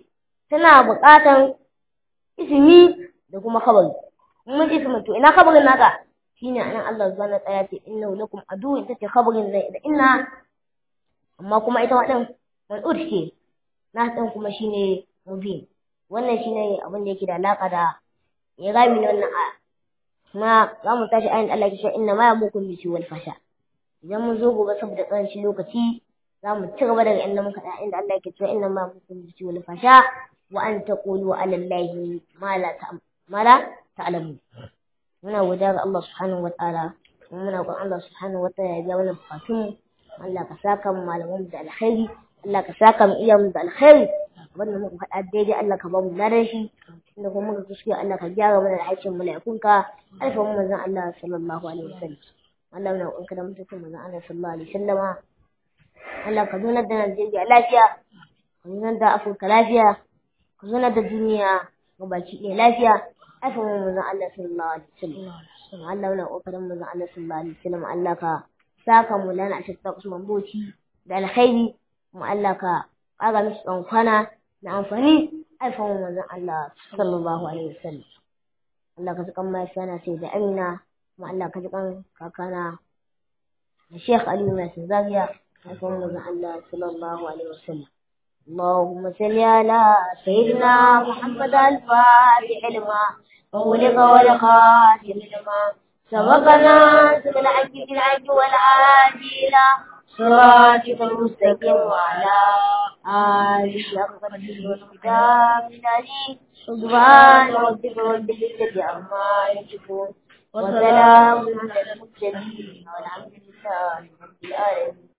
tana buƙatan ismi da kuma khabari. Mun ji ismi to ina khabarin naka shine anan Allah subhanahu wa ta'ala ce innahu lakum aduwwun tace khabarin da inna amma kuma ita wadan man'ud ce na san kuma shine mubin. Wannan shine abin da yake da alaka da irami na wannan aya. Kuma za mu tashi ayin Allah ya ce inna ma yamukum bi wal fasha. Idan mun zo gobe saboda ƙarancin lokaci za mu ci gaba daga inda muka da inda Allah yake cewa inna ma yamukum bi wal fasha wa an taqulu ala Allahi ma la ta'lamun. Muna godiya ga Allah subhanahu wataala kuma muna ga Allah subhanahu wataala ya biya mana bukatun. Allah ka saka mu malaman da alkhairi, Allah ka saka mu iyayen da alkhairi. Wannan muka faɗa daidai Allah ka ba mu ladan shi, inda kuma muka kuskure Allah ka gyara mana da aikin mala'ikunka alfa mu manzon Allah sallallahu alaihi wasallam. Allah na ƙonka da mutum manzon Allah sallallahu alaihi wasallama. Allah ka zonar da Najeriya lafiya, ka zonar da Afirka lafiya, ka zonar da duniya gabaki ɗaya lafiya alfa mu manzon Allah sallallahu alaihi wasallam. Allah na ƙonka da manzon Allah sallallahu alaihi wasallam. Allah ka saka mu lana a cikin Usman Bauchi da alkhairi, mu Allah ka ƙara mishi ɗan kwana da amfani alfan manzon Allah sallallahu alaihi wasallam. Allah ka jikan mahaifiyana sai da Amina, kuma Allah ka jikan kakana da Sheikh Ali mai Zaria alfan manzon Allah sallallahu alaihi wasallam. اللهم صل على سيدنا محمد الفاتح لما وغلق والخاتم لما سبقنا سبل الحج بالحج والهادي إلى صراطك المستقيم وعلى آله حق قدره والكتاب العزيز سبحان ربك رب العزة عما يصفون وسلام على المرسلين والحمد لله رب العالمين.